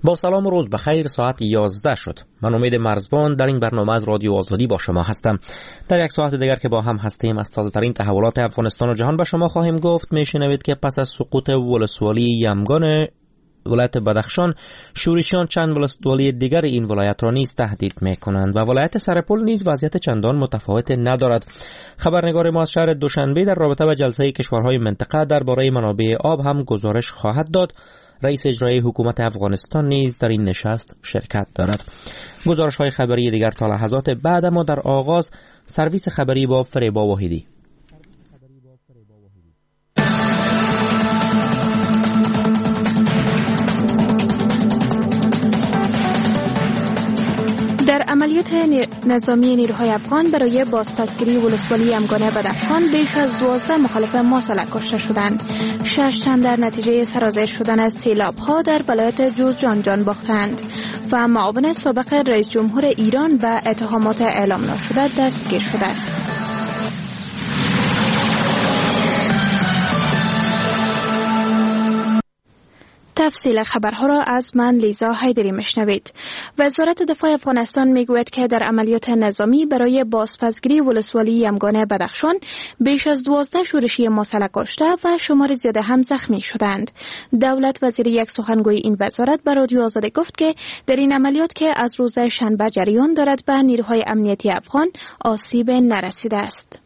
با سلام و روز بخیر. ساعت 11 شد. من امید مرزبان در این برنامه از رادیو آزادی با شما هستم. در یک ساعت دیگر که با هم هستیم از تازه ترین تحولات افغانستان و جهان به شما خواهیم گفت. میشنوید که پس از سقوط ولسوالی یمگان ولایت بدخشان، شورشیان چند ولسوالی دیگر این ولایت را نیز تهدید میکنند و ولایت سرپل نیز وضعیت چندان متفاوت ندارد. خبرنگار ما از شهر دوشنبه در رابطه با جلسه کشورهای منطقه درباره منابع آب هم گزارش خواهد داد. رئیس اجرایی حکومت افغانستان نیز در این نشست شرکت دارد. گزارش های خبری دیگر تا لحظات بعد، اما در آغاز سرویس خبری با فریبا واحدی. در عملیات نظامی نیروهای افغان برای بازپسگیری ولسوالی یمگان بدخشان بیش از 12 مخالف مسلح کشته شدند. 6 تن در نتیجه سرازیر شدن از سیلاب‌ها در ولایت جوزجان جان باختند و معاون سابق رئیس جمهور ایران به اتهامات اعلام نشده دستگیر شده است. تفصیل خبرها را از من لیزا حیدری میشنوید. وزارت دفاع افغانستان میگوید که در عملیات نظامی برای بازپسگیری ولسوالی یمگان بدخشان بیش از 12 شورشی مسلح کشته و شمار زیاده هم زخمی شدند. دولت وزیر یک سخنگوی این وزارت به رادیو آزادی گفت که در این عملیات که از روز شنبه جریان دارد به نیروهای امنیتی افغان آسیب نرسیده است.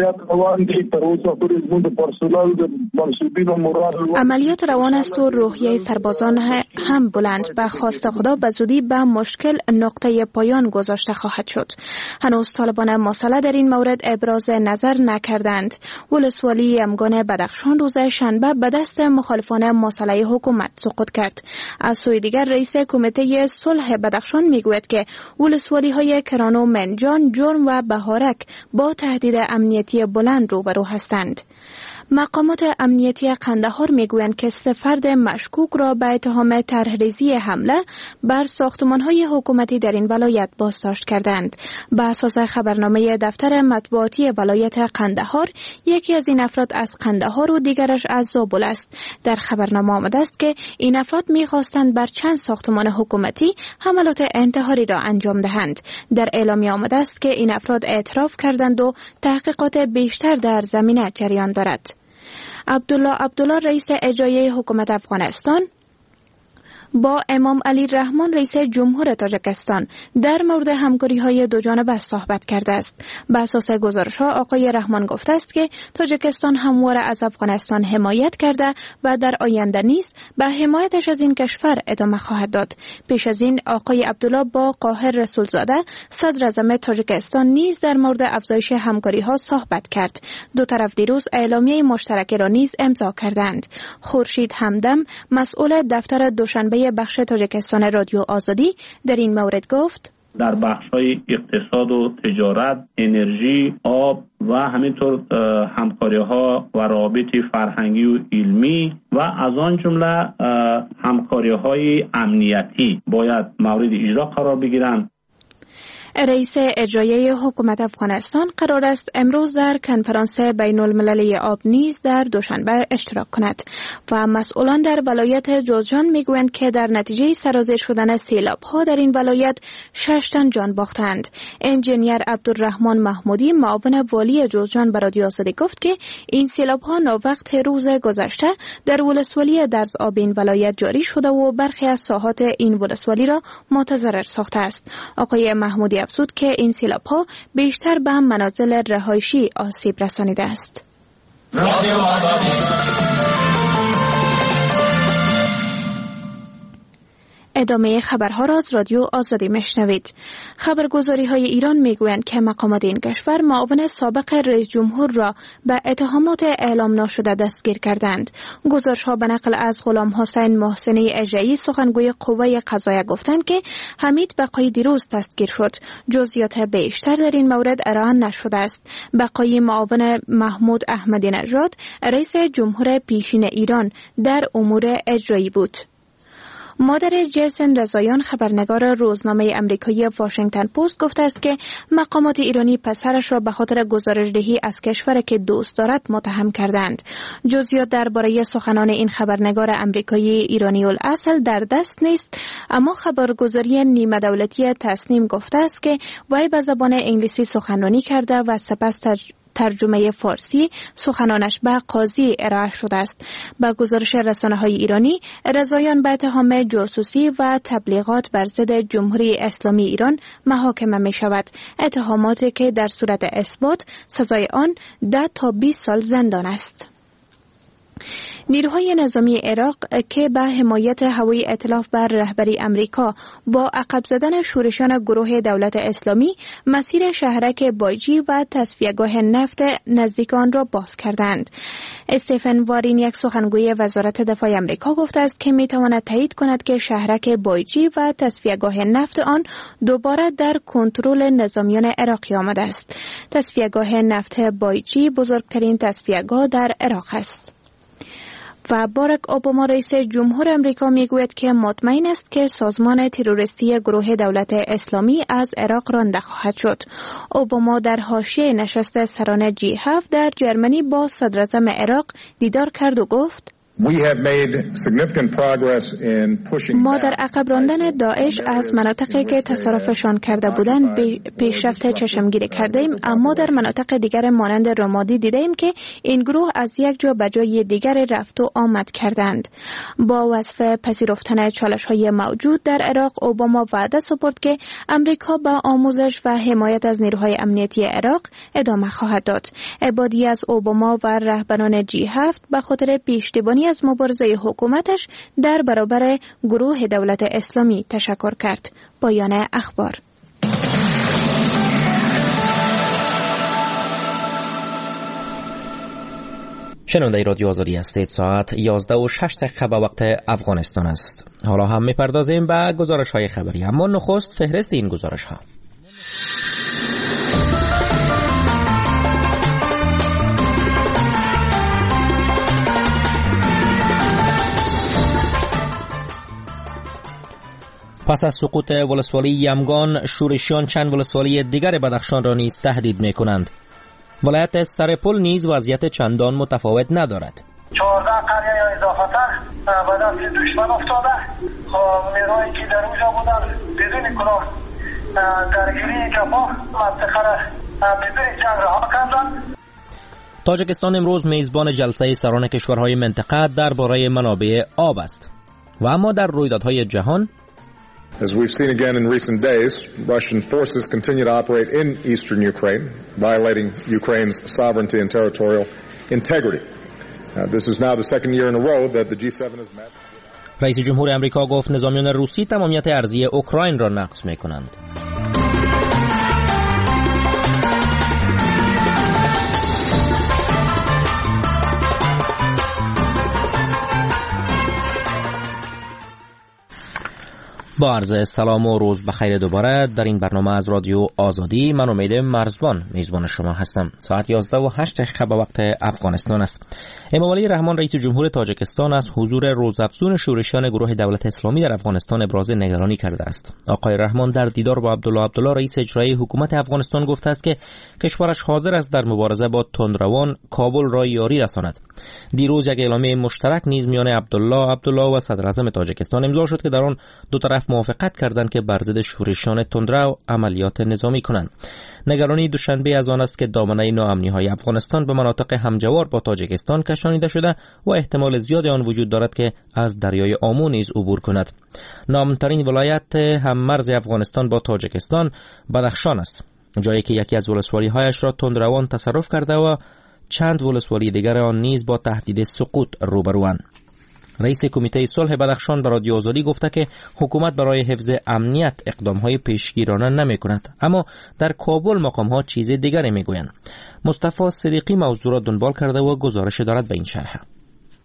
عملیات روان است و روحیه سربازان هم بلند به خواست خدا به زودی به مشکل نقطه پایان گذاشته خواهد شد. هنوز طالبان مسلح در این مورد ابراز نظر نکردند. ولسوالی یمگان بدخشان روز شنبه به دست مخالفان مسلح حکومت سقوط کرد. از سوی دیگر رئیس کمیته صلح بدخشان میگوید که ولسوالی های کرانو، منجان، جرم و بهارک با تهدید امنیتی بلند روبرو هستند. مقامات امنیتی قندهار میگویند که 3 فرد مشکوک را به اتهام طرح‌ریزی حمله بر ساختمان‌های حکومتی در این ولایت بازداشت کردند. به اساس خبرنامه دفتر مطبوعاتی ولایت قندهار، یکی از این افراد از قندهار و دیگرش از زابل است. در خبرنامه آمده است که این افراد می‌خواستند بر چند ساختمان حکومتی حملات انتحاری را انجام دهند. در اعلامیه آمده است که این افراد اعتراف کردند و تحقیقات بیشتر در زمینه جریان دارد. عبدالله رئیس اجرایی حکومت افغانستان با امام علی رحمان رئیس جمهور تاجیکستان در مورد همکاری‌های دوجانبه صحبت کرده است. به اساس گزارش‌ها آقای رحمان گفته است که تاجیکستان همواره از افغانستان حمایت کرده و در آینده نیز به حمایتش از این کشور ادامه خواهد داد. پیش از این آقای عبدالله با قاهر رسولزاده صدر اعظم تاجیکستان نیز در مورد افزایش همکاری‌ها صحبت کرد. دو طرف دیروز اعلامیه مشترک را نیز امضا کردند. خورشید همدم مسئول دفتر دوشنبه بخش تاجیکستان رادیو آزادی در این مورد گفت: در بخش‌های اقتصاد و تجارت، انرژی، آب و همینطور همکاری‌ها و روابط فرهنگی و علمی و از آن جمله همکاری‌های امنیتی باید مورد اجرا قرار بگیرند. رئیس اجرایی حکومت افغانستان قرار است امروز در کنفرانس بین المللی آب نیز در دوشنبه اشتراک کند و مسئولان در ولایت جوزجان میگویند که در نتیجه سرازیر شدن سیلاب‌ها در این ولایت 6 تن جان باختند. انجینیر عبدالرحمن محمودی معاون والی جوزجان به رادیو آزادی گفت که این سیلاب‌ها ناوقت روز گذشته در ولسوالی درز آب این ولایت جاری شده و برخی از ساحات این ولسوالی را متضرر ساخته است. آقای محمودی افزود که این سیلاب‌ها بیشتر به منازل رهایشی آسیب رسانیده است. رادیو آزادی. ادامه خبرها را از رادیو آزادی میشنوید. خبرگزاری‌های ایران میگویند که مقامات این کشور معاون سابق رئیس جمهور را به اتهامات اعلام نشده دستگیر کردند. گزارش‌ها به نقل از غلام حسین محسنی اژه‌ای سخنگوی قوه قضاییه گفتند که حمید بقایی دیروز دستگیر شد. جزئیات بیشتر در این مورد ارائه نشده است. بقایی معاون محمود احمدی نژاد رئیس جمهور پیشین ایران در امور اجرایی بود. مادر جیسن رضاییان خبرنگار روزنامه آمریکایی واشنگتن پست گفته است که مقامات ایرانی پسرش را به خاطر گزارش‌دهی از کشوری که دوست دارد متهم کردند. جزئیات درباره سخنان این خبرنگار آمریکایی ایرانی الاصل در دست نیست، اما خبرگزاری نیمه دولتی تصنیم گفته است که وی به زبان انگلیسی سخنرانی کرده و سپس ترجمه فارسی سخنانش به قاضی ارائه شده است. با گزارش رسانه‌های ایرانی، رضاییان به اتهام جاسوسی و تبلیغات بر ضد جمهوری اسلامی ایران محاکمه می شود. اتهاماتی که در صورت اثبات سزای آن 10 تا 20 سال زندان است. نیروهای نظامی عراق که به حمایت هوایی ائتلاف بر رهبری امریکا با عقب زدن شورشان گروه دولت اسلامی مسیر شهرک بایجی و تصفیه‌گاه نفت نزدیک آن را باز کردند. استیفن وارین، یک سخنگوی وزارت دفاع امریکا، گفته است که میتواند تایید کند که شهرک بایجی و تصفیه‌گاه نفت آن دوباره در کنترل نظامیان عراقی آمده است. تصفیه‌گاه نفت بایجی بزرگترین تصفیه‌گاه در عراق است. و باراک اوباما رئیس جمهور امریکا میگوید که مطمئن است که سازمان تروریستی گروه دولت اسلامی از عراق رانده خواهد شد. اوباما در حاشیه نشست سران G7 در جرمنی با صدراعظم عراق دیدار کرد و گفت: ما در عقب راندن داعش از مناطقی که تصرفشان کرده بودند پیشرفت چشمگیری کرده ایم، اما در مناطق دیگر مانند رمادی دیده ایم که این گروه از یک جا به جای دیگر رفت و آمد کردند. با وصف پذیرفتن چالش‌های موجود در عراق، اوباما وعده سپرد که امریکا با آموزش و حمایت از نیروهای امنیتی عراق ادامه خواهد داد. عبادی از اوباما و رهبران G7 به خاطر پشتیبانی از مبارزه حکومتش در برابر گروه دولت اسلامی تشکر کرد. پایان اخبار. شنونده رادیو آزادی هستید. ساعت 11:06 به وقت افغانستان است. حالا هم میپردازیم به گزارش های خبری، اما نخست فهرست این گزارش ها. پس از سقوط ولسوالی یمگان، شورشیان چند ولسوالی دیگر بدخشان را نیز تهدید می کنند. ولایت سرپل نیز وضعیت چندان متفاوت ندارد. 14 قریه یا اضافه تر به دست دشمن افتاده. نیروهایی که در اونجا بودن بدون کلاه درگیری کفا منطقه را بدون جنگ رها کردند. تاجیکستان امروز میزبان جلسه سران کشورهای منطقه درباره منابع آب است. و اما در رویدادهای جهان، As we've seen again in recent days, Russian forces continue to operate in eastern Ukraine, violating Ukraine's sovereignty and territorial integrity. This is now the second year in a row that the G7 has met. رئیس جمهور امریکا گفت نظامیان روسی تمامیت ارضی اوکراین را نقض می‌کنند. با عرض سلام و روز بخیر دوباره در این برنامه از رادیو آزادی، من امید مرزبان میزبان شما هستم. ساعت 11:08 به وقت افغانستان است. امامعلی رحمان رئیس جمهور تاجیکستان از حضور روزافزون شورشیان گروه دولت اسلامی در افغانستان ابراز نگرانی کرده است. آقای رحمان در دیدار با عبدالله رئیس اجرایی حکومت افغانستان گفته است که کشورش حاضر است در مبارزه با تندروان کابل را یاری رساند. دیروز یک اعلامیه مشترک نیز میان عبدالله و صدراعظم تاجیکستان امضا شد که در آن دو طرف موافقت کردند که بر ضد شورشیان تندرو عملیات نظامی کنند. نگرانی دوشنبه از آن است که دامنه ناامنی‌های افغانستان به مناطق همجوار با تاجیکستان کشانیده شده و احتمال زیاد آن وجود دارد که از دریای آمو نیز عبور کند. نامترین ولایت هم مرز افغانستان با تاجیکستان بدخشان است، جایی که یکی از ولسوالی‌هایش را تندروان تصرف کرده و چند ولسوالی دیگر آن نیز با تهدید سقوط روبروند. رئیس کمیته صلح بدخشان به رادیو آزادی گفته که حکومت برای حفظ امنیت اقدام‌های پیشگیرانه نمی‌کند، اما در کابل مقام‌ها چیز دیگری می‌گویند. مصطفی صدیقی موضوع را دنبال کرده و گزارش دارد به این شرح.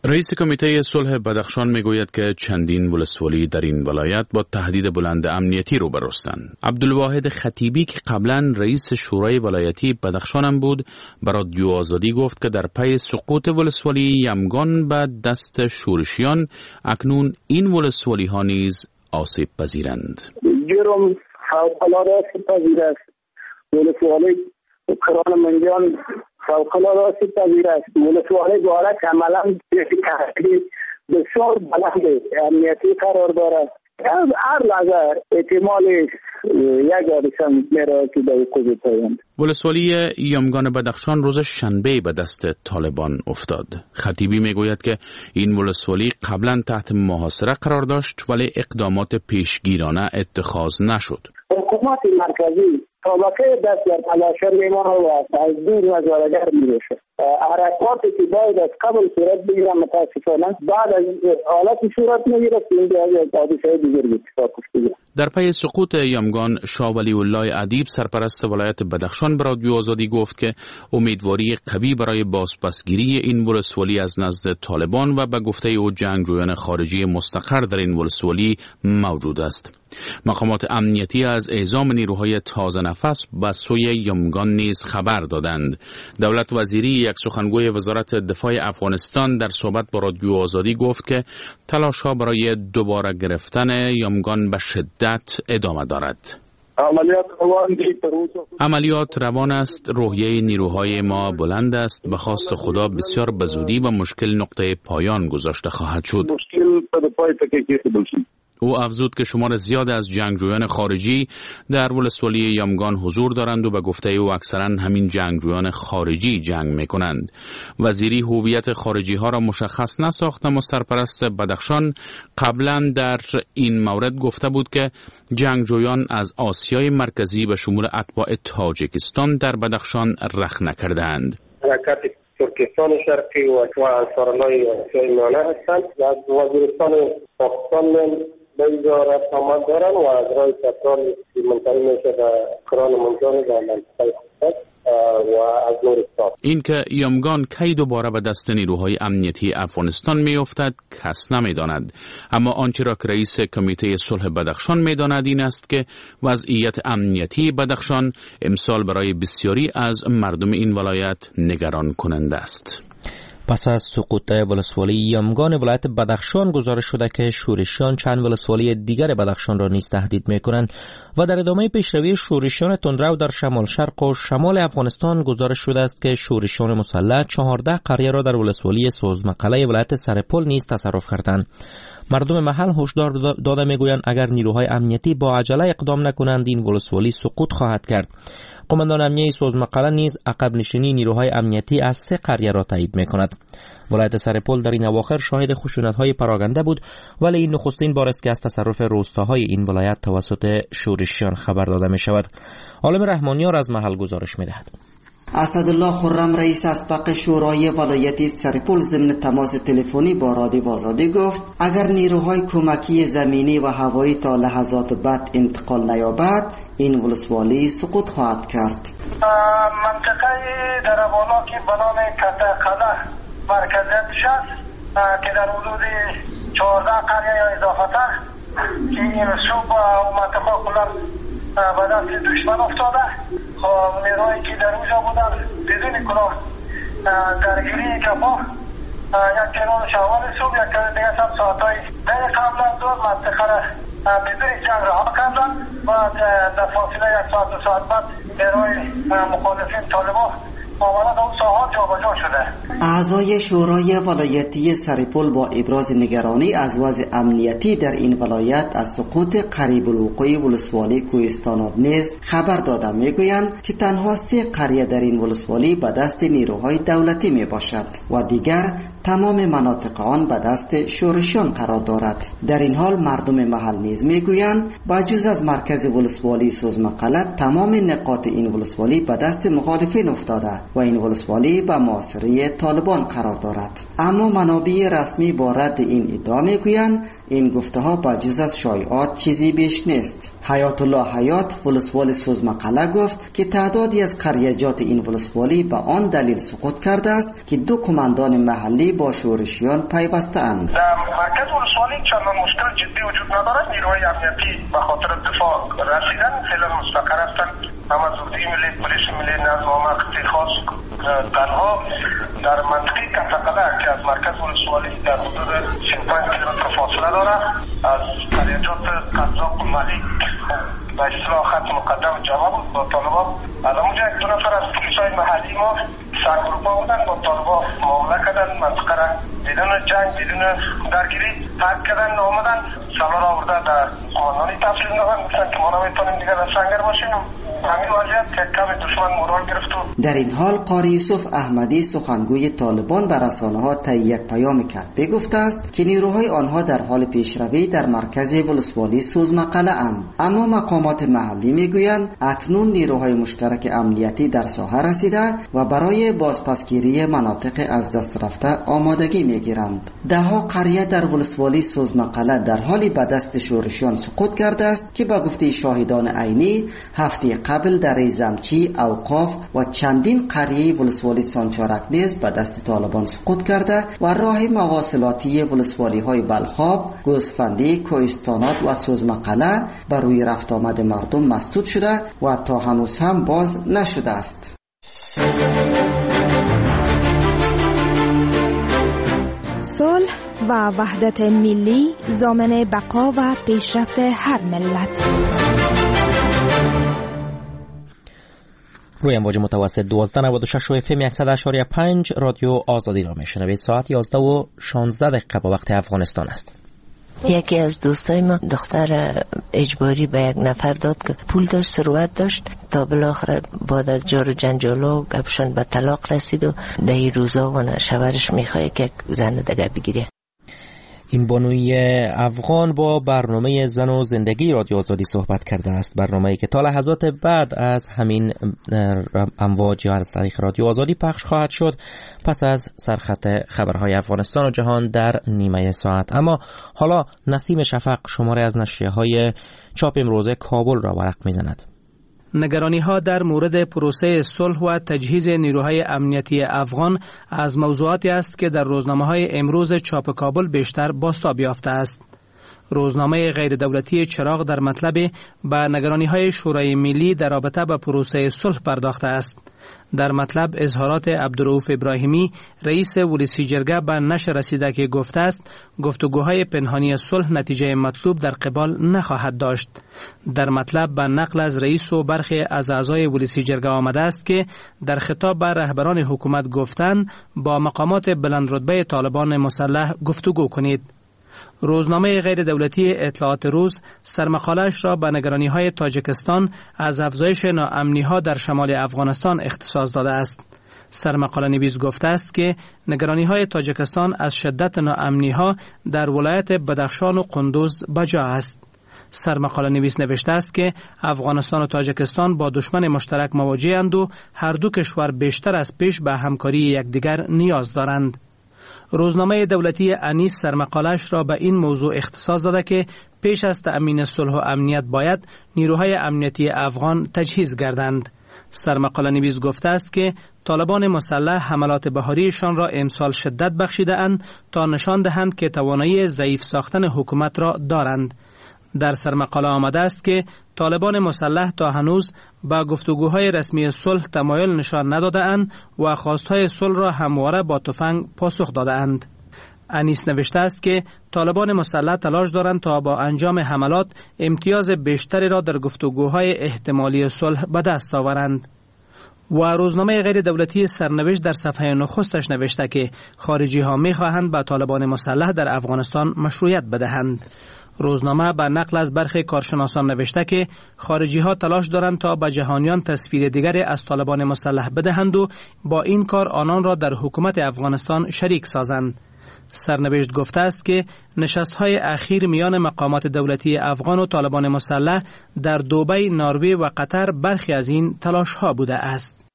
رئیس کمیته صلح بدخشان میگوید که چندین ولسوالی در این ولایت با تهدید بلند امنیتی روبرو هستند. عبدالواحد خطیبی که قبلا رئیس شورای ولایتی بدخشان هم بود، به رادیو آزادی گفت که در پی سقوط ولسوالی یمگان به دست شورشیان اکنون این ولسوالی ها نیز آسیب پذیرند. جرم فوق‌العاده آسیب پذیر است. ولسوالی کران منجان فوق‌العاده آسیب پذیر است. ولسوالی دارد عملا بسیار بلند امنیتی قرار دارد. هر لحظه احتمال یک حادثه میره که به وقوع بیاید. ولسوالی یمگان بدخشان روز شنبه به دست طالبان افتاد. خطیبی میگوید که این ولسوالی قبلا تحت محاصره قرار داشت ولی اقدامات پیشگیرانه اتخاذ نشد. حکومت مرکزی طبقه دست در تلاشر میمانه و از دور نظارگر میشه. حرکاتی که باید از قبل صورت بگیره متاسفانه بعد از حالتی صورت میگیره که اینجا از حادثه دیگر اتفاق افتاده. در پی سقوط یمگان، شاه ولی الله ادیب سرپرست ولایت بدخشان به رادیو آزادی گفت که امیدواری قوی برای بازپسگیری این ولسوالی از نزد طالبان و به گفته او جنگجویان خارجی مستقر در این ولسوالی موجود است. مقامات امنیتی از اعزام نیروهای تازه نفس به سوی یمگان نیز خبر دادند. دولت وزیری، یک سخنگوی وزارت دفاع افغانستان، در صحبت با رادیو آزادی گفت که تلاش‌ها برای دوباره گرفتن یمگان به شدت ادامه دارد. عملیات روان است. روحیه نیروهای ما بلند است. به خواست خدا بسیار بزودی و مشکل نقطه پایان گذاشته خواهد شد. او افزود که شمار زیاد از جنگجویان خارجی در ولسوالی یمگان حضور دارند و به گفته او اکثرا همین جنگجویان خارجی جنگ میکنند. وزیری هویت خارجی ها را مشخص نساخت، اما سرپرست بدخشان قبلا در این مورد گفته بود که جنگجویان از آسیای مرکزی به شمول اتباع تاجیکستان در بدخشان رخنه کردند. حرکت ترکستان شرقی و انصارالله آسیای میانه هستند و از وزیرستان پاکستان به اینجا رفت آمد دارن و از راه پترال منتقل میشه به کران منجان و منطقه خودت و از نورستان. این که یمگان کی دوباره به دست نیروهای امنیتی افغانستان میافتد کس نمیداند، اما آنچه را که رئیس کمیته صلح بدخشان میداند این است که وضعیت امنیتی بدخشان امسال برای بسیاری از مردم این ولایت نگران کننده است. پس از سقوط ولسوالی یمگان ولایت بدخشان گزارش شده که شورشیان چند ولسوالی دیگر بدخشان را نیز تهدید می‌کنند و در ادامه پیشروی شورشیان تندرو در شمال شرق و شمال افغانستان گزارش شده است که شورشیان مسلح 14 قریه را در ولسوالی سوزمقله ولایت سرپل نیز تصرف کردند. مردم محل هشدار داده میگویند اگر نیروهای امنیتی با عجله اقدام نکنند این ولسوالی سقوط خواهد کرد. قماندان امنیتی سوزمقله نیز عقب نشینی نیروهای امنیتی از 3 قریه را تایید میکند. ولایت سرپل در این اواخر شاهد خشونت‌های پراکنده بود، ولی این نخستین بار است که از تصرف روستاهای این ولایت توسط شورشیان خبر داده می شود. عالم رحمانیار از محل گزارش می‌دهد. اسدالله خرم رئیس اسبق شورای ولایت سرپل ضمن تماس تلفنی با رادیو آزادی گفت اگر نیروهای کمکی زمینی و هوایی تا لحظات بعد انتقال نیابد این ولسوالی سقوط خواهد کرد. منطقه در بالا که به نام کتقله مرکزیتش است که در حدود 14 قریه یا اضافتر که این صوب و منطقه کلن به دست دشمن افتاده. نیروهایی که در اونجا بودن بدون کلاه درگیری که ما یک کنال شوال صبح یک دیگه هم ساعتهای دیگه قبل از دور منطقه را بدون جنگ رها کردن و در فاصله 1 ساعت 2 ساعت بعد نیروهای مخالفین طالبان آمدن اون ساحات جابجا شده. اعضای شورای ولایتی سرپل با ابراز نگرانی از وضع امنیتی در این ولایت از سقوط قریب الوقوع ولسوالی کوهستانات نیز خبر داده میگویند که تنها 3 قریه در این ولسوالی به دست نیروهای دولتی می باشد و دیگر تمام مناطق آن به دست شورشیان قرار دارد. در این حال مردم محل نیز میگویند با جز از مرکز ولسوالی سوزمقله تمام نقاط این ولسوالی به دست مخالفین افتاده و این ولسوالی به محاصره طالبان قرار دارد. اما منابع رسمی با رد این ادعا میگویند این گفته ها با جز از شایعات چیزی بیش نیست. حیات الله حیات ولسوالی سوزمقله گفت که تعدادی از قریجات این ولسوالی به آن دلیل سقوط کرده است که دو کماندان محلی با شورشیان پیوسته اند. در مرکز ولسوالی چندان مشکل جدی وجود ندارد. نیروهای امنیتی به خاطر دفاع رسیدن فعلا مستقر هستند. اما زودی ملی پلیس ملی نظم و امنیت خاص تنها در منطقه کتقله که از مرکز ولسوالی در حدود 35 کیلومتر فاصله دارد از قریجات قزاق و ملیک به اصطلاح خط مقدم جمع بود با طالبان. از اونجا یک دو نفر از پلیسای محلی ما سرگروپا بودن با طالبان معامله کردن، منطقه را بدون جنگ بدون درگیری ترک کردن، آمدن سالار آورده در قماندانی تفصیل دادن، گفتن که ما نمیتونیم دیگه در سنگر باشیم. همین وضعیت که کم دشمن مورال گرفت. در این حال قاری یوسف احمدی سخنگوی طالبان به رسانه‌ها طی یک پیام کرد گفته است که نیروهای آنها در حال پیشروی در مرکز ولسوالی سوزمقله اند، اما مقامات محلی میگویند اکنون نیروهای مشترک امنیتی در ساحه رسیده و برای بازپسگیری مناطق از دست رفته آمادگی میگیرند. دهها قریه در ولسوالی سوزمقله در حالی به دست شورشیان سقوط کرده است که به گفته شاهدان عینی هفته قبل در زمچی، اوقاف و چندین قریه ولسوالی سانچارک نیز به دست طالبان سقوط کرده و راه مواصلاتی ولسوالی های بلخاب، گوسفندی، کوهستانات و سوزمقله بر روی رفت آمد مردم مسدود شده و تا هنوز هم باز نشده است. صلح و وحدت ملی ضامن بقا و پیشرفت هر ملت. روی امواج متوسط 1296 و FM 100.5 رادیو آزادی را میشنوید. ساعت 11:16 با وقت افغانستان است. یکی از دوستای ما دختر اجباری به یک نفر داد که پول داشت، ثروت داشت، تا بالاخره بعد از جار و جنجال و گپشن به طلاق رسید و در این روزا و شوهرش میخواد که زن دیگه بگیره. این بانوی افغان با برنامه زن و زندگی رادیو آزادی صحبت کرده است، برنامه‌ای که تا لحظات بعد از همین امواج از طریق رادیو آزادی پخش خواهد شد پس از سرخط خبرهای افغانستان و جهان در نیمه ساعت. اما حالا نسیم شفق شماره از نشریه‌های چاپ امروزه کابل را ورق می‌زند. نگرانی‌ها در مورد پروسه صلح و تجهیز نیروهای امنیتی افغان از موضوعاتی است که در روزنامه‌های امروز چاپ کابل بیشتر بازتاب یافته است. روزنامه غیر دولتی چراغ در مطلب به نگرانی‌های شورای ملی در رابطه با پروسه صلح پرداخته است. در مطلب اظهارات عبدالرؤوف ابراهیمی رئیس ولسی جرگه به نشر رسیده که گفته است گفتگوهای پنهانی صلح نتیجه مطلوب در قبال نخواهد داشت. در مطلب به نقل از رئیس و برخی از اعضای ولسی جرگه آمده است که در خطاب به رهبران حکومت گفتند با مقامات بلند رتبه طالبان مسلح گفتگو کنید. روزنامه غیر دولتی اطلاعات روز سرمقاله‌اش را به نگرانی‌های تاجیکستان از افزایش ناامنی‌ها در شمال افغانستان اختصاص داده است. سرمقاله نویس گفته است که نگرانی‌های تاجیکستان از شدت ناامنی‌ها در ولایت بدخشان و قندوز بجا است. سرمقاله نویس نوشته است که افغانستان و تاجیکستان با دشمن مشترک مواجه‌اند و هر دو کشور بیشتر از پیش به همکاری یکدیگر نیاز دارند. روزنامه دولتی انیس سرمقاله‌اش را به این موضوع اختصاص داده که پیش از تأمین صلح و امنیت باید نیروهای امنیتی افغان تجهیز گردند. سرمقاله نویس گفته است که طالبان مسلح حملات بهاریشان را امسال شدت بخشیده اند تا نشان دهند که توانایی ضعیف ساختن حکومت را دارند. در سرمقاله آمده است که طالبان مسلح تا هنوز با گفتگوهای رسمی صلح تمایل نشان نداده اند و خواستهای صلح را همواره با تفنگ پاسخ داده اند. انیس نوشته است که طالبان مسلح تلاش دارند تا با انجام حملات امتیاز بیشتری را در گفتگوهای احتمالی صلح به دست آورند. و روزنامه غیر دولتی سرنوشت در صفحه نخستش نوشته که خارجی ها می خواهند با طالبان مسلح در افغانستان مشروعیت بدهند. روزنامه به نقل از برخی کارشناسان نوشته که خارجی ها تلاش دارند تا به جهانیان تصویر دیگری از طالبان مسلح بدهند و با این کار آنان را در حکومت افغانستان شریک سازند. سرنوشت گفته است که نشست‌های اخیر میان مقامات دولتی افغان و طالبان مسلح در دبی، نروژ و قطر برخی از این تلاش‌ها بوده است.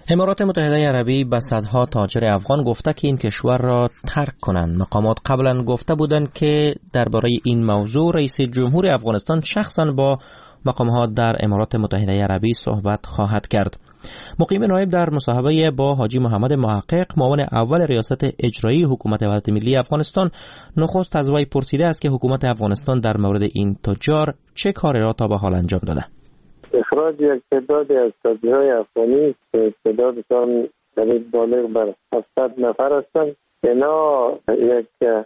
امارات متحده عربی به صدها تاجر افغان گفته که این کشور را ترک کنند. مقامات قبلا گفته بودند که درباره این موضوع رئیس جمهور افغانستان شخصا با مقامات در امارات متحده عربی صحبت خواهد کرد. مقیم نایب در مصاحبه با حاجی محمد محقق، معاون اول ریاست اجرایی حکومت وحدت ملی افغانستان، نخست از وی پرسیده است که حکومت افغانستان در مورد این تجار چه کاری را تا به حال انجام داده. اخراج یک تعدادی از تاجرای افغانی که تعدادشان بالغ بر 700 نفر هستند، اینا یک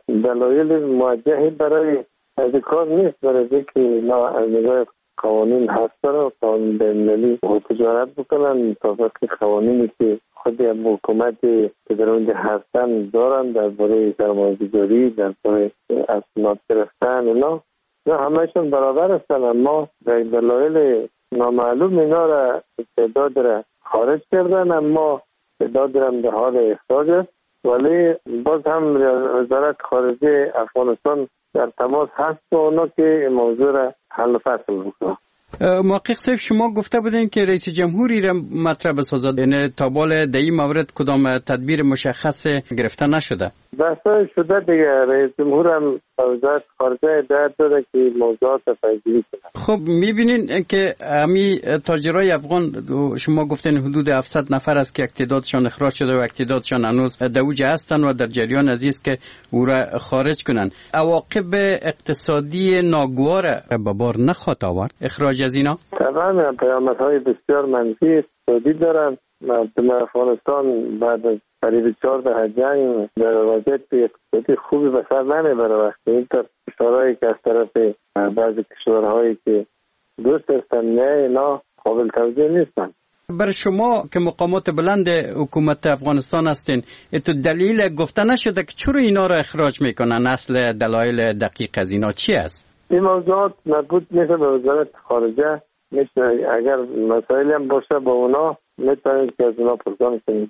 دلایل موجهی برای از کار نیست، برای اینکه اینا از نگاه قوانین هست و قانون بین‌المللی تجارت بکنن طبق قوانینی که خود حکومت که در اونجا هستن دارن درباره سرمایه‌گذاری، درباره اسناد گرفتن، اینا همه‌شون برابر هستن، اما به دلایل نامعلوم اینا را تعداد را خارج کردن، اما تعداد را به حال اخراج است. ولی باز هم وزارت خارجه افغانستان در تماس هست با اونا که موضوع را حل و فصل بکنه. محقق صاحب، شما گفته بودین که رئیس جمهوری را مطرح بسازد، یعنی تا بال در این مورد کدام تدبیر مشخص گرفته نشده؟ بحث شده دیگه. رئیس جمهور هم وزارت خارجه هدایت داده که موضوعات را پیگیری کنه. خب میبینین که همین تاجرای افغان شما گفتین حدود 700 نفر است که اقتدادشان اخراج شده و اقتدادشان هنوز در اوج هستن و در جریان عزیز که او را خارج کنن. عواقب اقتصادی ناگوار به بار نخواهد آورد اخراج از اینا؟ طبعا پیامدهای بسیار منفی اقتصادی دارن. مردم افغانستان بعد از قریب 14 جنگ در وضعیت اقتصادی خوبی به سر نمیبره. وقتی اینطور اشارهایی که از طرف بعضی کشورهایی که دوست هستن نه، اینا قابل توجیه نیستن. برای شما که مقامات بلند حکومت افغانستان هستین، تو دلیل گفته نشده که چرا اینا را اخراج میکنن؟ اصل دلایل دقیق از اینا چی است؟ این موضوعات مربوط میشه به وزارت خارجه. میشه اگر مسائلی هم باشه با اونا میتونید که از اونا پرسان کنید.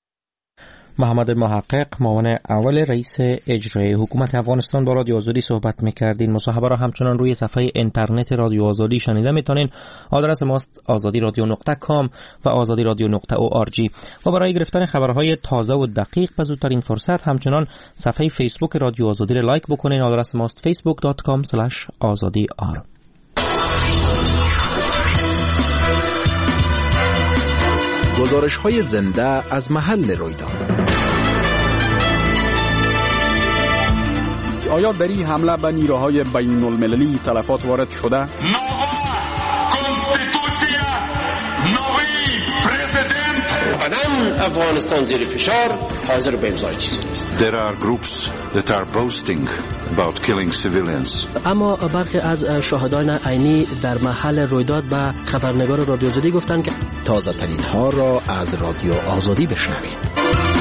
محمد محقق، معاون اول رئیس اجرایی حکومت افغانستان، با رادیو آزادی صحبت می‌کردین. مصاحبه را همچنان روی صفحه اینترنت رادیو آزادی شنیده میتونین. آدرس ماست azadiradio.com و azadiradio.org. و برای گرفتن خبرهای تازه و دقیق به زودترین فرصت همچنان صفحه فیسبوک رادیو آزادی را لایک بکنین. آدرس ماست facebook.com/azadiyar. گزارش‌های زنده از محل رویداد. آیا در این حمله به نیروهای بین المللی تلفات وارد شده؟ افغانستان زیر فشار، حاضر به امضای چیزی نیست. There are groups that are boasting about killing civilians. اما برخی از شاهدان عینی در محل رویداد به خبرنگار رادیو آزادی گفتند که تازه ترین ها را از رادیو آزادی بشنوید.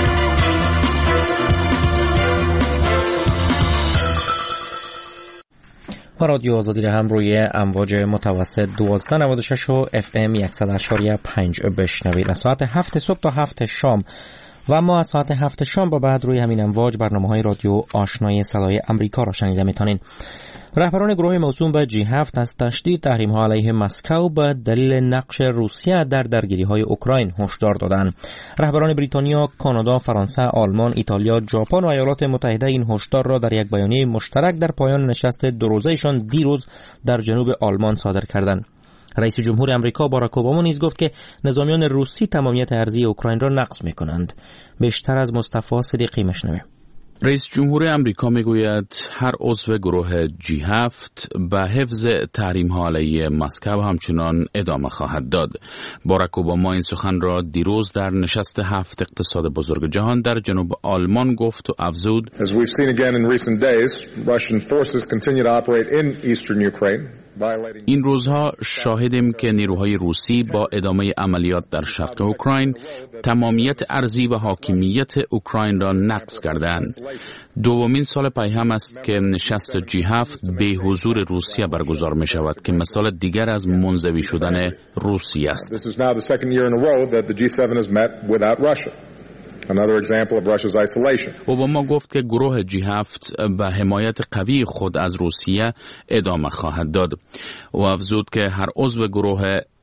و رادیو آزادی را هم روی امواج متوسط 1296 و FM 100.5 بشنوید. از ساعت 7 صبح تا 7 شام و ما از ساعت 7 شام با بعد روی همین امواج برنامه‌های رادیو آشنای صدای امریکا را شنیده میتونین. رهبران گروه موسوم به G7 از تشدید تحریم‌ها علیه مسکو به دلیل نقش روسیه در درگیری‌های اوکراین هشدار دادند. رهبران بریتانیا، کانادا، فرانسه، آلمان، ایتالیا، ژاپن و ایالات متحده این هشدار را در یک بیانیه مشترک در پایان نشست دو روزه‌شان دیروز در جنوب آلمان صادر کردند. رئیس جمهور امریکا باراک اوباما نیز گفت که نظامیان روسی تمامیت ارضی اوکراین را نقض می‌کنند. بیشتر از مصطفی صدیقی میشنویم. رئیس جمهور امریکا میگوید هر عضو گروه G7 به حفظ تحریم‌ها علیه مسکو همچنان ادامه خواهد داد. باراک اوباما این سخن را دیروز در نشست 7 اقتصاد بزرگ جهان در جنوب آلمان گفت و افزود: As we've seen again in recent days, Russian forces continue to operate in eastern Ukraine. این روزها شاهدیم که نیروهای روسی با ادامه عملیات در شرق اوکراین تمامیت ارضی و حاکمیت اوکراین را نقض کردند. دومین سال پیهم است که نشست G7 به حضور روسیه برگزار می شود که مثال دیگر از منزوی شدن روسیه است. This is now the second year in a row that the G7 has met without Russia. Another example of Russia's isolation. اوباما گفت که گروه G7 به حمایت قوی خود از روسیه ادامه خواهد داد. او افزود که هر عضو گروه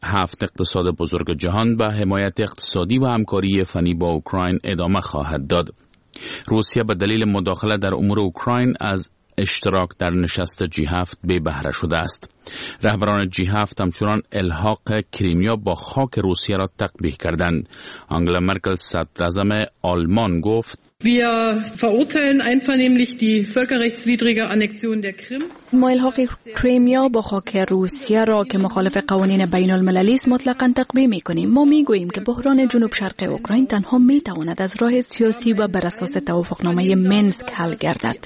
7 اقتصاد بزرگ جهان به حمایت اقتصادی و همکاری فنی با اوکراین ادامه خواهد داد. روسیه به دلیل مداخله در امور اوکراین از اشتراک در نشست G7 بی بهره شده است. رهبران G7 همچنان الحاق کریمیا با خاک روسیه را تقبیح کردند. آنگلا مرکل صدراعظم آلمان گفت: Wir verurteilen einvernehmlich die völkerrechtswidrige Annexion der Krim. ما الحاق کریمیا با خاک روسیه را که مخالف قوانین بین المللی است مطلقاً تقبیح می‌کنیم. ما می‌گوییم که بحران جنوب شرق اوکراین تنها می‌تواند از راه سیاسی و بر اساس توافقنامه منسک حل گردد.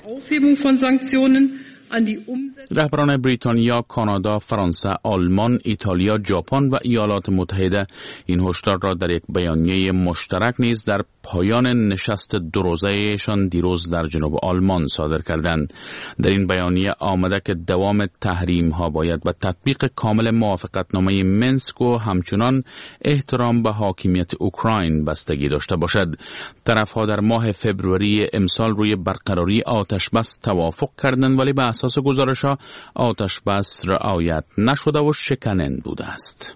رهبران بریتانیا، کانادا، فرانسه، آلمان، ایتالیا، ژاپن و ایالات متحده این هشدار را در یک بیانیه مشترک نیز در پایان نشست دو روزه‌ایشان دیروز در جنوب آلمان صادر کردند. در این بیانیه آمده که دوام تحریم ها باید به تطبیق کامل موافقتنامه منسک و همچنان احترام به حاکمیت اوکراین بستگی داشته باشد. طرف‌ها در ماه فوریه امسال روی برقراری آتش بس توافق کردند، ولی به اساس گزارش‌ها آتش بس رعایت نشده و شکننده بوده است.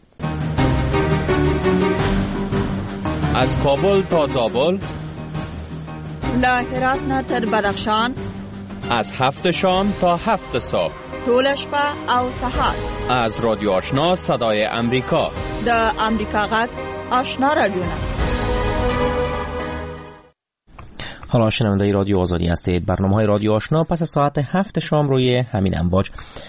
از کابل تا زابل، له هرات نه تر بدخشان، از 7 شام تا 7 صبح، ټول شپه او سهار، از رادیو آشنا صدای امریکا، د امریکا غږ آشنا رادیو. حالا شنونده رادیو آزادی هستید. برنامه‌های رادیو آشنا پس از ساعت 7 شام روی همین امواج.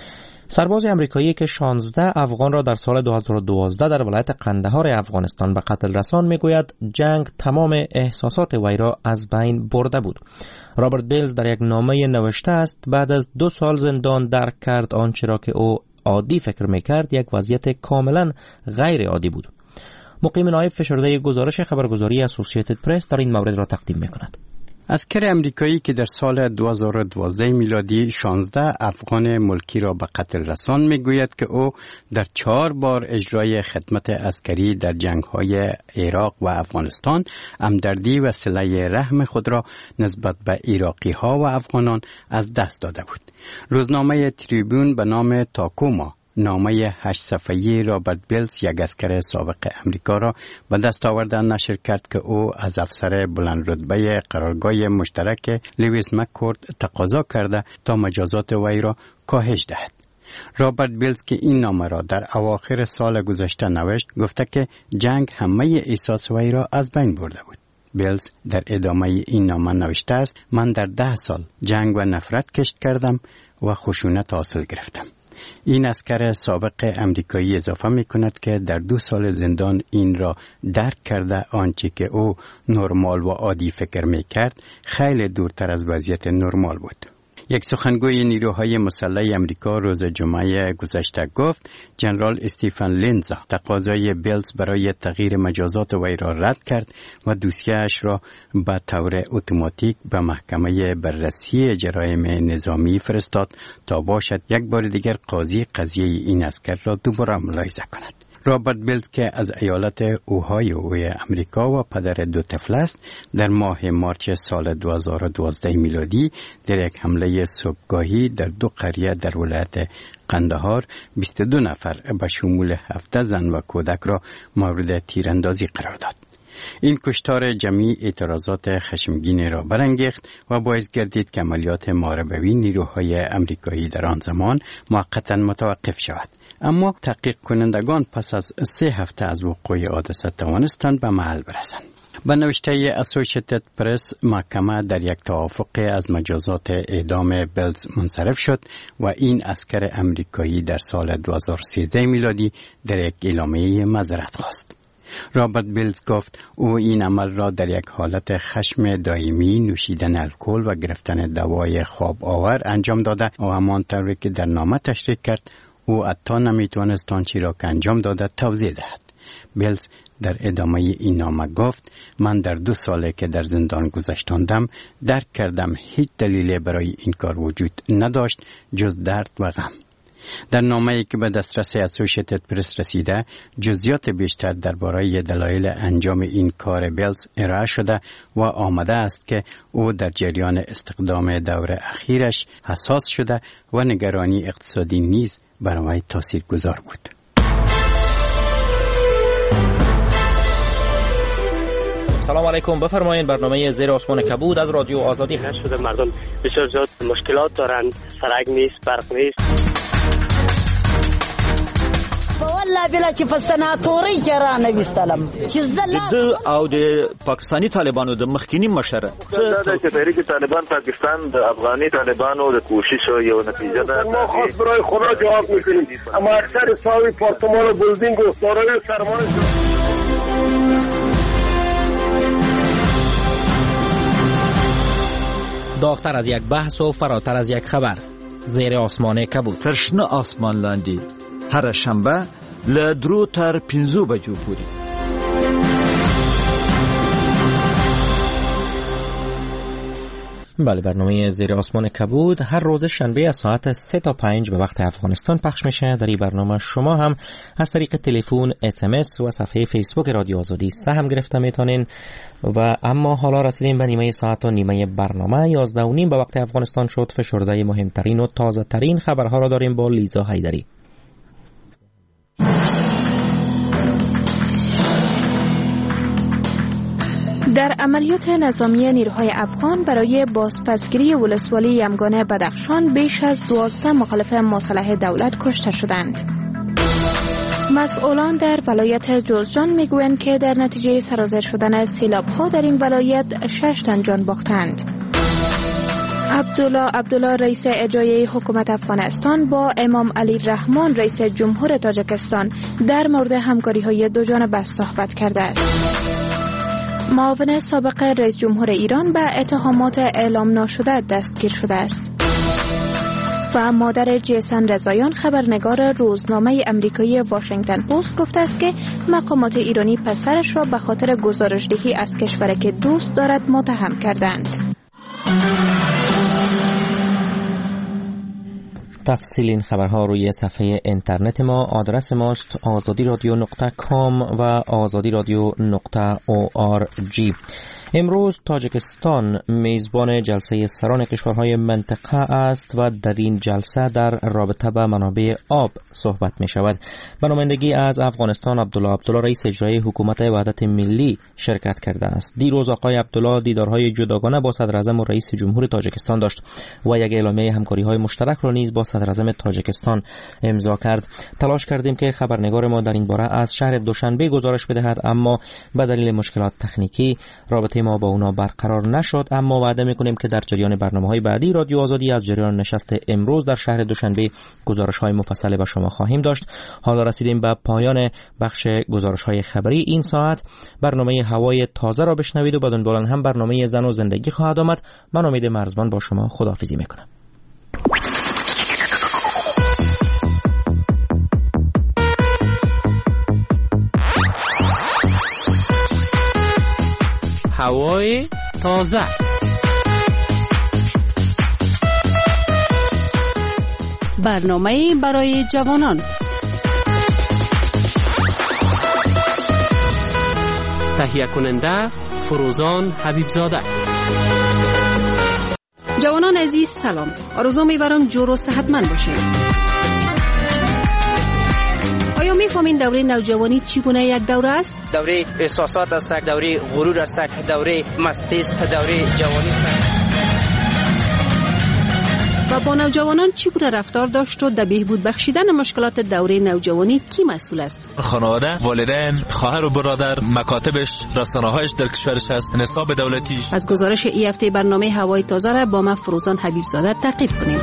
سرباز آمریکایی که 16 افغان را در سال 2012 در ولایت قندهار افغانستان به قتل رساند میگوید جنگ تمام احساسات وی را از بین برده بود. رابرت بیلز در یک نامه نوشته است بعد از 2 سال زندان درک کرد آنچه را که او عادی فکر میکرد یک وضعیت کاملا غیر عادی بود. مقیم نایب فشرده گزارش خبرگزاری اسوسییتد پرس در این مورد را تقدیم میکند. عسکر امریکایی که در سال 2012 میلادی 16 افغان ملکی را به قتل رساند میگوید که او در 4 بار اجرای خدمت عسکری در جنگ‌های عراق و افغانستان همدردی و صله رحم خود را نسبت به عراقی‌ها و افغانان از دست داده بود. روزنامه تریبون به نام تاکوما نامه 8 صفحه‌ای رابرت بیلز یک عسکر سابق امریکا را به دست آورده نشر کرد که او از افسر بلند رتبه قرارگاه مشترک لوئیس مککورد تقاضا کرده تا مجازات وی را کاهش دهد. رابرت بیلز که این نامه را در اواخر سال گذشته نوشت گفته که جنگ همه احساس وی را از بین برده بود. بیلز در ادامه این نامه نوشته است: من در 10 سال جنگ و نفرت کشت کردم و خشونت حاصل گرفتم. این عسکر سابق امریکایی اضافه می کند که در 2 سال زندان این را درک کرده آنچه که او نرمال و عادی فکر می کرد خیلی دورتر از وضعیت نرمال بود. یک سخنگوی نیروهای مسلح امریکا روز جمعه گذشته گفت جنرال استیفن لینزا تقاضای بیلز برای تغییر مجازات وی را رد کرد و دوسیه‌اش را به طور اتوماتیک به محکمه بررسی جرایم نظامی فرستاد تا باشد یک بار دیگر قاضی قضیه این عسکر را دوباره ملاحظه کند. رابرت بیلز که از ایالت اوهایو امریکا و پدر 2 طفل است در ماه مارچ سال 2012 میلادی در یک حمله صبحگاهی در 2 قریه در ولایت قندهار 22 نفر به شمول 17 زن و کودک را مورد تیراندازی قرار داد. این کشتار جمعی اعتراضات خشمگین را برانگیخت و باعث گردید که عملیات محاربوی نیروهای امریکایی در آن زمان موقتا متوقف شود. اما تحقیق کنندگان پس از 3 هفته از وقوع حادثه توانستند به محل برسند. به نوشته اسوسییتد پرس محکمه در یک توافق از مجازات اعدام بیلز منصرف شد و این عسکر امریکایی در سال 2013 میلادی در یک اعلامیه معذرت خواست. رابرت بیلز گفت او این عمل را در یک حالت خشم دائمی، نوشیدن الکل و گرفتن دوای خواب آور انجام داده و همانطور که در نامه تشریح کرد او حتی نمیتوانست آنچه را که انجام داده توضیح دهد. بیلز در ادامه این نامه گفت من در 2 ساله که در زندان گذشتاندم درک کردم هیچ دلیلی برای این کار وجود نداشت جز درد و غم. در نامه‌ای که به دسترس اسوسییتد پرس رسیده جزئیات بیشتر درباره دلایل انجام این کار بیلز ارائه شده و آمده است که او در جریان استخدام دور اخیرش حساس شده و نگرانی اقتصادی نیز بر وی تاثیرگذار بود. سلام علیکم، بفرمایید. برنامه زیر آسمان کبود از رادیو آزادی هست. شده مردم بسیار زیاد مشکلات دارند، سرک نیست، برق نیست. والله بلا چې په سناتوري کې را نویستلم چې د او د پاکستانی طالبانو د مخکینی مشره چې تحریک طالبان پاکستان د افغاني طالبانو د کوششو یو نتیجه ده. ما خاص برای خدا جواب میکنیم، اما اکثر ساوی پارتمان و بلدینگ و دارای سرمایه داغتر از یک بحث و فراتر از یک خبر. زیر آسمان کبود. ترشنه آسمان لاندی هر شنبه له 3 تر 5 بجو پورې. بله، برنامه زیر آسمان کبود هر روز شنبه از ساعت 3 تا 5 به وقت افغانستان پخش میشه. در این برنامه شما هم از طریق تلفن، SMS و صفحه فیسبوک رادیو آزادی سهم گرفته میتونین. و اما حالا رسیدیم به نیمه ساعت و نیمه برنامه 11:30 به وقت افغانستان شد. فشرده مهمترین و تازه ترین خبرها را داریم با لیزا حیدری. در عملیات نظامی نیروهای افغان برای بازپسگیری ولسوالی یمگان بدخشان بیش از 12 مخالف مصالح دولت کشته شدند. مسئولان در ولایت جوزجان میگویند که در نتیجه سرازیر شدن سیلاب‌ها در این ولایت 6 تن جان باختند. عبدالله رئیس اجرایی حکومت افغانستان با امام علی رحمان رئیس جمهور تاجیکستان در مورد همکاری‌های دوجانبه صحبت کرده است. معاون سابق رئیس جمهور ایران به اتهامات اعلام ناشده دستگیر شده است. و مادر جیسن رضاییان خبرنگار روزنامه امریکایی واشنگتن پست گفته است که مقامات ایرانی پسرش را به خاطر گزارش‌دهی از کشوری که دوست دارد متهم کردند. تفصیل این خبرها روی صفحه اینترنت ما. آدرس ماست azadiradio.com و azadiradio.org. امروز تاجیکستان میزبان جلسه سران کشورهای منطقه است و در این جلسه در رابطه با منابع آب صحبت می شود. به نمایندگی از افغانستان عبدالله رئیس اجرایی حکومت وحدت ملی شرکت کرده است. دیروز آقای عبدالله دیدارهای جداگانه با صدر اعظم و رئیس جمهور تاجیکستان داشت و یک اعلامیه همکاری‌های مشترک را نیز با صدر اعظم تاجیکستان امضا کرد. تلاش کردیم که خبرنگار ما در این باره از شهر دوشنبه گزارش بدهد، اما به دلیل مشکلات تکنیکی رابطه ما با اونا برقرار نشد. اما وعده میکنیم که در جریان برنامه‌های بعدی رادیو آزادی از جریان نشست امروز در شهر دوشنبه گزارش‌های مفصل به شما خواهیم داشت. حالا رسیدیم به پایان بخش گزارش‌های خبری این ساعت. برنامه هوای تازه را بشنوید و بعد دنبال هم برنامه زن و زندگی خواهد آمد. من امید مرزبان با شما خداحافظی میکنم. هوای تازه. برنامه برای جوانان. تهیه کننده فروزان حبیبزاده. جوانان عزیز سلام. آرزو می‌برم جور و صحتمند باشید. آیا می‌فهمین دوره نوجوانی چگونه یک دوره است؟ دوره احساسات است، دوره غرور است، دوره مستی است، دوره جوانی است. و با نوجوانان چگونه رفتار داشت و در بهبود بخشیدن مشکلات دوره نوجوانی کی مسئول است؟ خانواده، والدین، خواهر و برادر، مکاتبش، رسانه‌هایش در کشورش است، نصاب دولتیش. از گزارش این هفته برنامه هوای تازه را با من فروزان حبیبزاده تعقیب کنیم.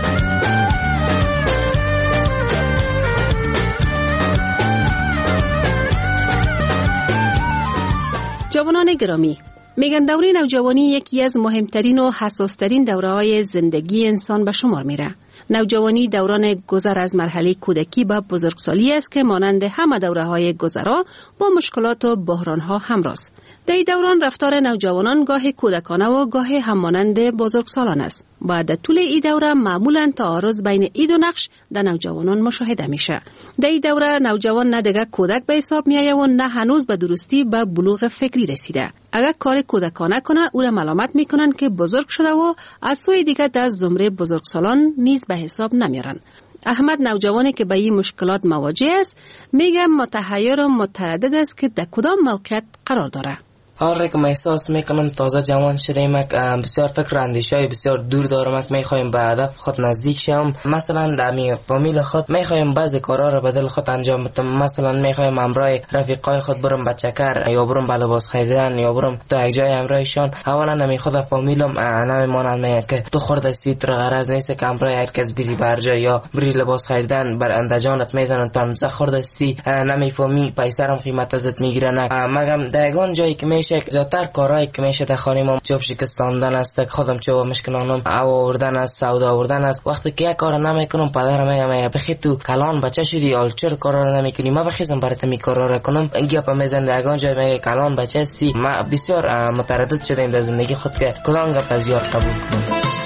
جوانان گرامی، میگن دوره نوجوانی یکی از مهمترین و حساسترین دوره‌های زندگی انسان به شمار میره. نوجوانی دوران گذر از مرحله کودکی به بزرگسالی است که مانند همه دوره‌های گذرا با مشکلات و بحران‌ها همراه است. در این دوران رفتار نوجوانان گاهی کودکانه و گاهی هم مانند بزرگسالان است. بعد طول این دوره معمولاً تعارض بین این دو نقش در نوجوانان مشاهده میشه. در این دوره نوجوان نه دیگه کودک به حساب میآید و نه هنوز به درستی به بلوغ فکری رسیده. اگر کار کودکانه کنه او را ملامت میکنن که بزرگ شده و از سوی دیگه در زمره بزرگسالان نیز به حساب نمیارن. احمد نوجوانی که به این مشکلات مواجه است میگه متحیر و متردد است که در کدام موقعیت قرار داره. حال که احساس میکنم تازه جوان شدیم، بسیار فکر اندیشای بسیار دور دارم، میخوایم به هدف خود نزدیک شم. مثلا در می فامیل خود میخوایم بعضی کارا رو بدل خود انجام بدم. مثلا میخوایم امرای رفیقای خود برم به چکر یا برم به لباس خریدن یا برم تا یک جای امرایشان. اولا نمی خود فامیلم نمیمونن میگه که تو خردستی تو غرض نیست که امرای هر کس بری برجا یا بری لباس خریدن بر اندجانت میزنن تا خردستی نمیفهمی پیسرم قیمت ازت میگیرن. مگم دایگان جایی که میشه زیادتر کارهایی که میشه در خانه ما چوب شکستاندن است، خودم چوب مشکنانم، آوردن است، سودا آوردن است. وقتی که یک کار نمیکنم پدرم میگه بخی تو کلان بچه شدی، حال چرا کارا رو نمیکنی؟ ما بخیزم برات می کارا رو کنم. گپ میزنه دایگان جایی میگه کلان بچه سی. ما بسیار متردد شدیم در زندگی خود که کدام گپ از یاد قبول کنم.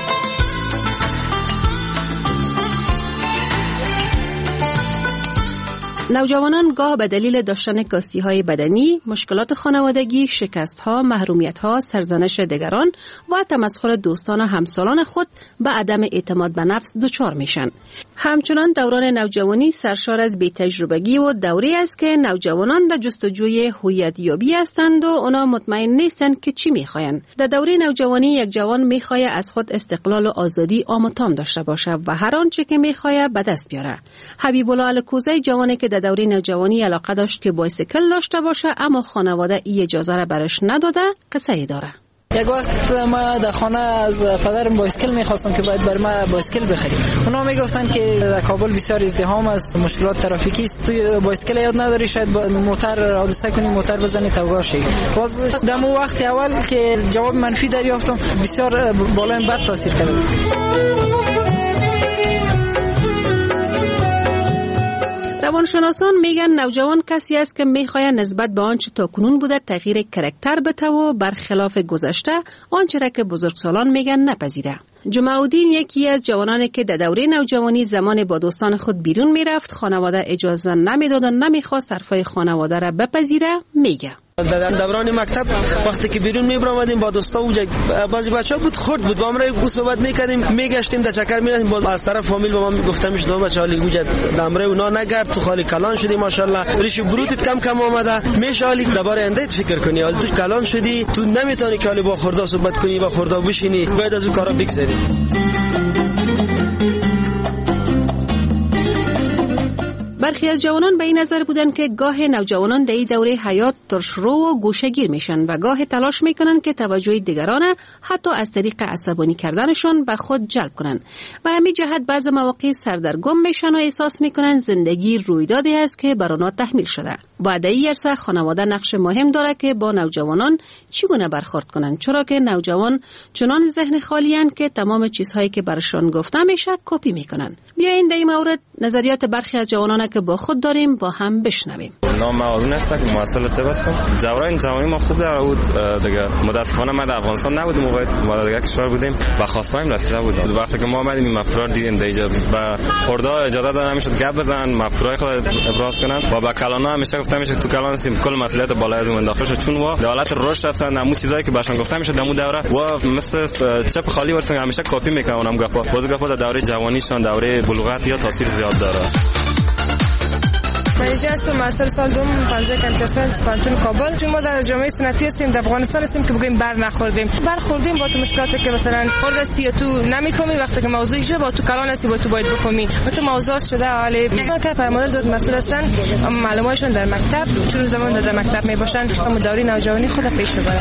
نوجوانان گاه به دلیل داشتن کاستی‌های بدنی، مشکلات خانوادگی، شکست‌ها، محرومیت‌ها، سرزنش دیگران و تمسخر دوستان و همسالان خود به عدم اعتماد به نفس دچار میشن. همچنان دوران نوجوانی سرشار از بی‌تجربگی و دوری است که نوجوانان در جستجوی هویت یابی هستند و اونا مطمئن نیستند که چی می‌خواین. در دوره نوجوانی یک جوان می‌خواهد از خود استقلال و آزادی آمتام داشته باشد و هر آنچه که می‌خواهد به دست بیاره. حبیب الله الکوزی جوانی که در دوره نوجوانی علاقه داشت که بایسکل داشته باشه اما خانواده این اجازه را برش نداده، قصه ای داره. یک وقت ما در خانه از پدرم بایسکل می‌خواستم که باید بر ما بایسکل بخریم. اونا میگفتن که در کابل بسیار ازدحام است، مشکلات ترافیکی است، توی بایسکل یاد نداری، شاید موتور حادثه کنی، موتور بزنی توگاه شی. باز در اون وقت اول که جواب منفی دریافتم، بسیار بالای بد تاثیر کرد. روانشناسان میگن نوجوان کسی است که میخواهد نسبت به آنچه تاکنون بوده تغییر کاراکتر بده و برخلاف گذشته آنچه را که بزرگسالان میگن نپذیره. جمعه الدین یکی از جوانانی که در دوره نوجوانی زمان با دوستان خود بیرون میرفت، خانواده اجازه نمیداد و نمیخواست حرفای خانواده را بپذیره، میگه. در دوران مکتب وقتی که بیرون میبرامدیم با دوستا و بعضی بچه‌ها بود خرد بود با امرای گوش صحبت میکردیم، میگشتیم در چکر میرفتیم، باز از طرف فامیل با ما میگفتم میش دو بچه‌ها لیگوجه امرای اونا نگرد، تو خالی کلان شدی ماشاءالله، ریش بروتت کم آمده، میشه حالی درباره آینده فکر کنی، حالی تو کلان شدی، تو نمیتونی که حالی با خردا صحبت کنی، با خردا بشینی، باید از اون کارا بگذری. برخی از جوانان به این نظر بودند که گاه نوجوانان در این دوره حیات ترشرو و گوشه‌گیر میشن و گاه تلاش میکنن که توجه دیگران حتی از طریق عصبانی کردنشون به خود جلب کنن و همین جهت بعض مواقع سردرگم میشن و احساس میکنن زندگی رویدادی است که بر آنها تحمیل شده. بعد این عرصه خانواده نقش مهم داره که با نوجوانان چگونه برخورد کنن، چرا که نوجوان چنان ذهن خالی اند که تمام چیزهایی که برشان گفته میشه کپی میکنن. بیاین در این مورد نظریات برخی از جوانان که با خود داریم با هم بشنویم. نام معاون است که مواصل تبسم دوران جوانی ما خوب در بود دیگه. متاسفانه ما در افغانستان نبودیم، ما در کشور بودیم و خواستایم رسیده بود. وقتی که ما اومدیم این مفکورا دیدیم دیگه و خوردا اجازه دادن نمیشد گپ بزنن، مفکورای خود ابراز کنن و با کلانا همیشه گفتم میشه تو کلان سیم کل مسئولیت بالای از اون انداخته شد، چون وا دولت رشد هستن همون چیزایی که باشن گفتم میشه دمو دوره و مثل چپ خالی ورسن همیشه کپی میکنن اونم گپا. باز گپا در دوره جوانیشون دوره بلوغت یا تاثیر زیاد داره. من اینجا هستم مستر سال دوم 15 کمپیوتر ساینس پانتون کابل. چون ما در جامعه سنتی هستیم، در افغانستان هستیم که بگیم برخوردیم با تو مشکلاتی که مثلا خورده سی تو نمی‌فهمی، وقتی که موضوع جه با تو کلان هستی با تو باید بفهمی و تو موضوع شده حالی ما که پرمادر زود مسئول هستن معلوماتشون در مکتب، چون زمان در مکتب میباشن هم دوره نوجوانی خود پیش ببرن.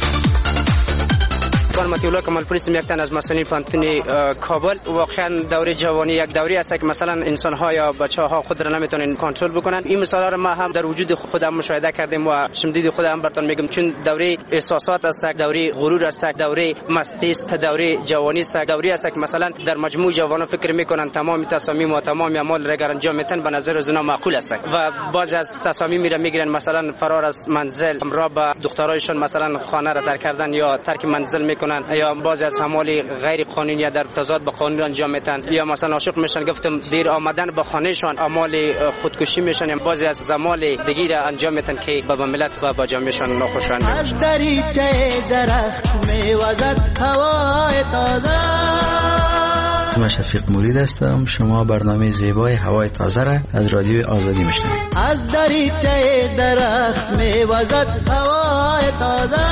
مطیع کمال پولیس یک تن از مسئولین پانتون کابل. واقعا دوره جوانی یک دوره است که مثلا انسان ها یا بچه ها خود را نمیتونن کنترل بکنن. این مثالا را ما هم در وجود خودم مشاهده کردیم و شمدید خودم براتون میگم، چون دوره احساسات است، دوره غرور است، دوره مستی است، دوره جوانی است، دوره است که مثلا در مجموع جوانان فکر میکنن تمام تصامیم و تمام اعمال را اگر انجام میتن به نظر از اونا معقول است و بعضی از تصامیم را میگیرن، مثلا فرار از منزل، همراه با دخترایشون مثلا خانه را ترک کردن یا ترک منزل میکنن، یا بعضی از اعمال غیر قانونی در تضاد با قانون انجام میتن، یا مثلا عاشق میشن گفتم دیر آمدن به خانهشان، اعمال خودکشی میشن، یا بعضی از اعمال دیگه را انجام میتن که با ملت و با جامعهشان ناخوشایند میشه. از دریچه درخت میوزد هوای تازه، من شفیق مرید هستم. شما برنامه زیبای هوای تازه را از رادیوی آزادی میشنوید. از دریچه درخت میوزد هوای تازه.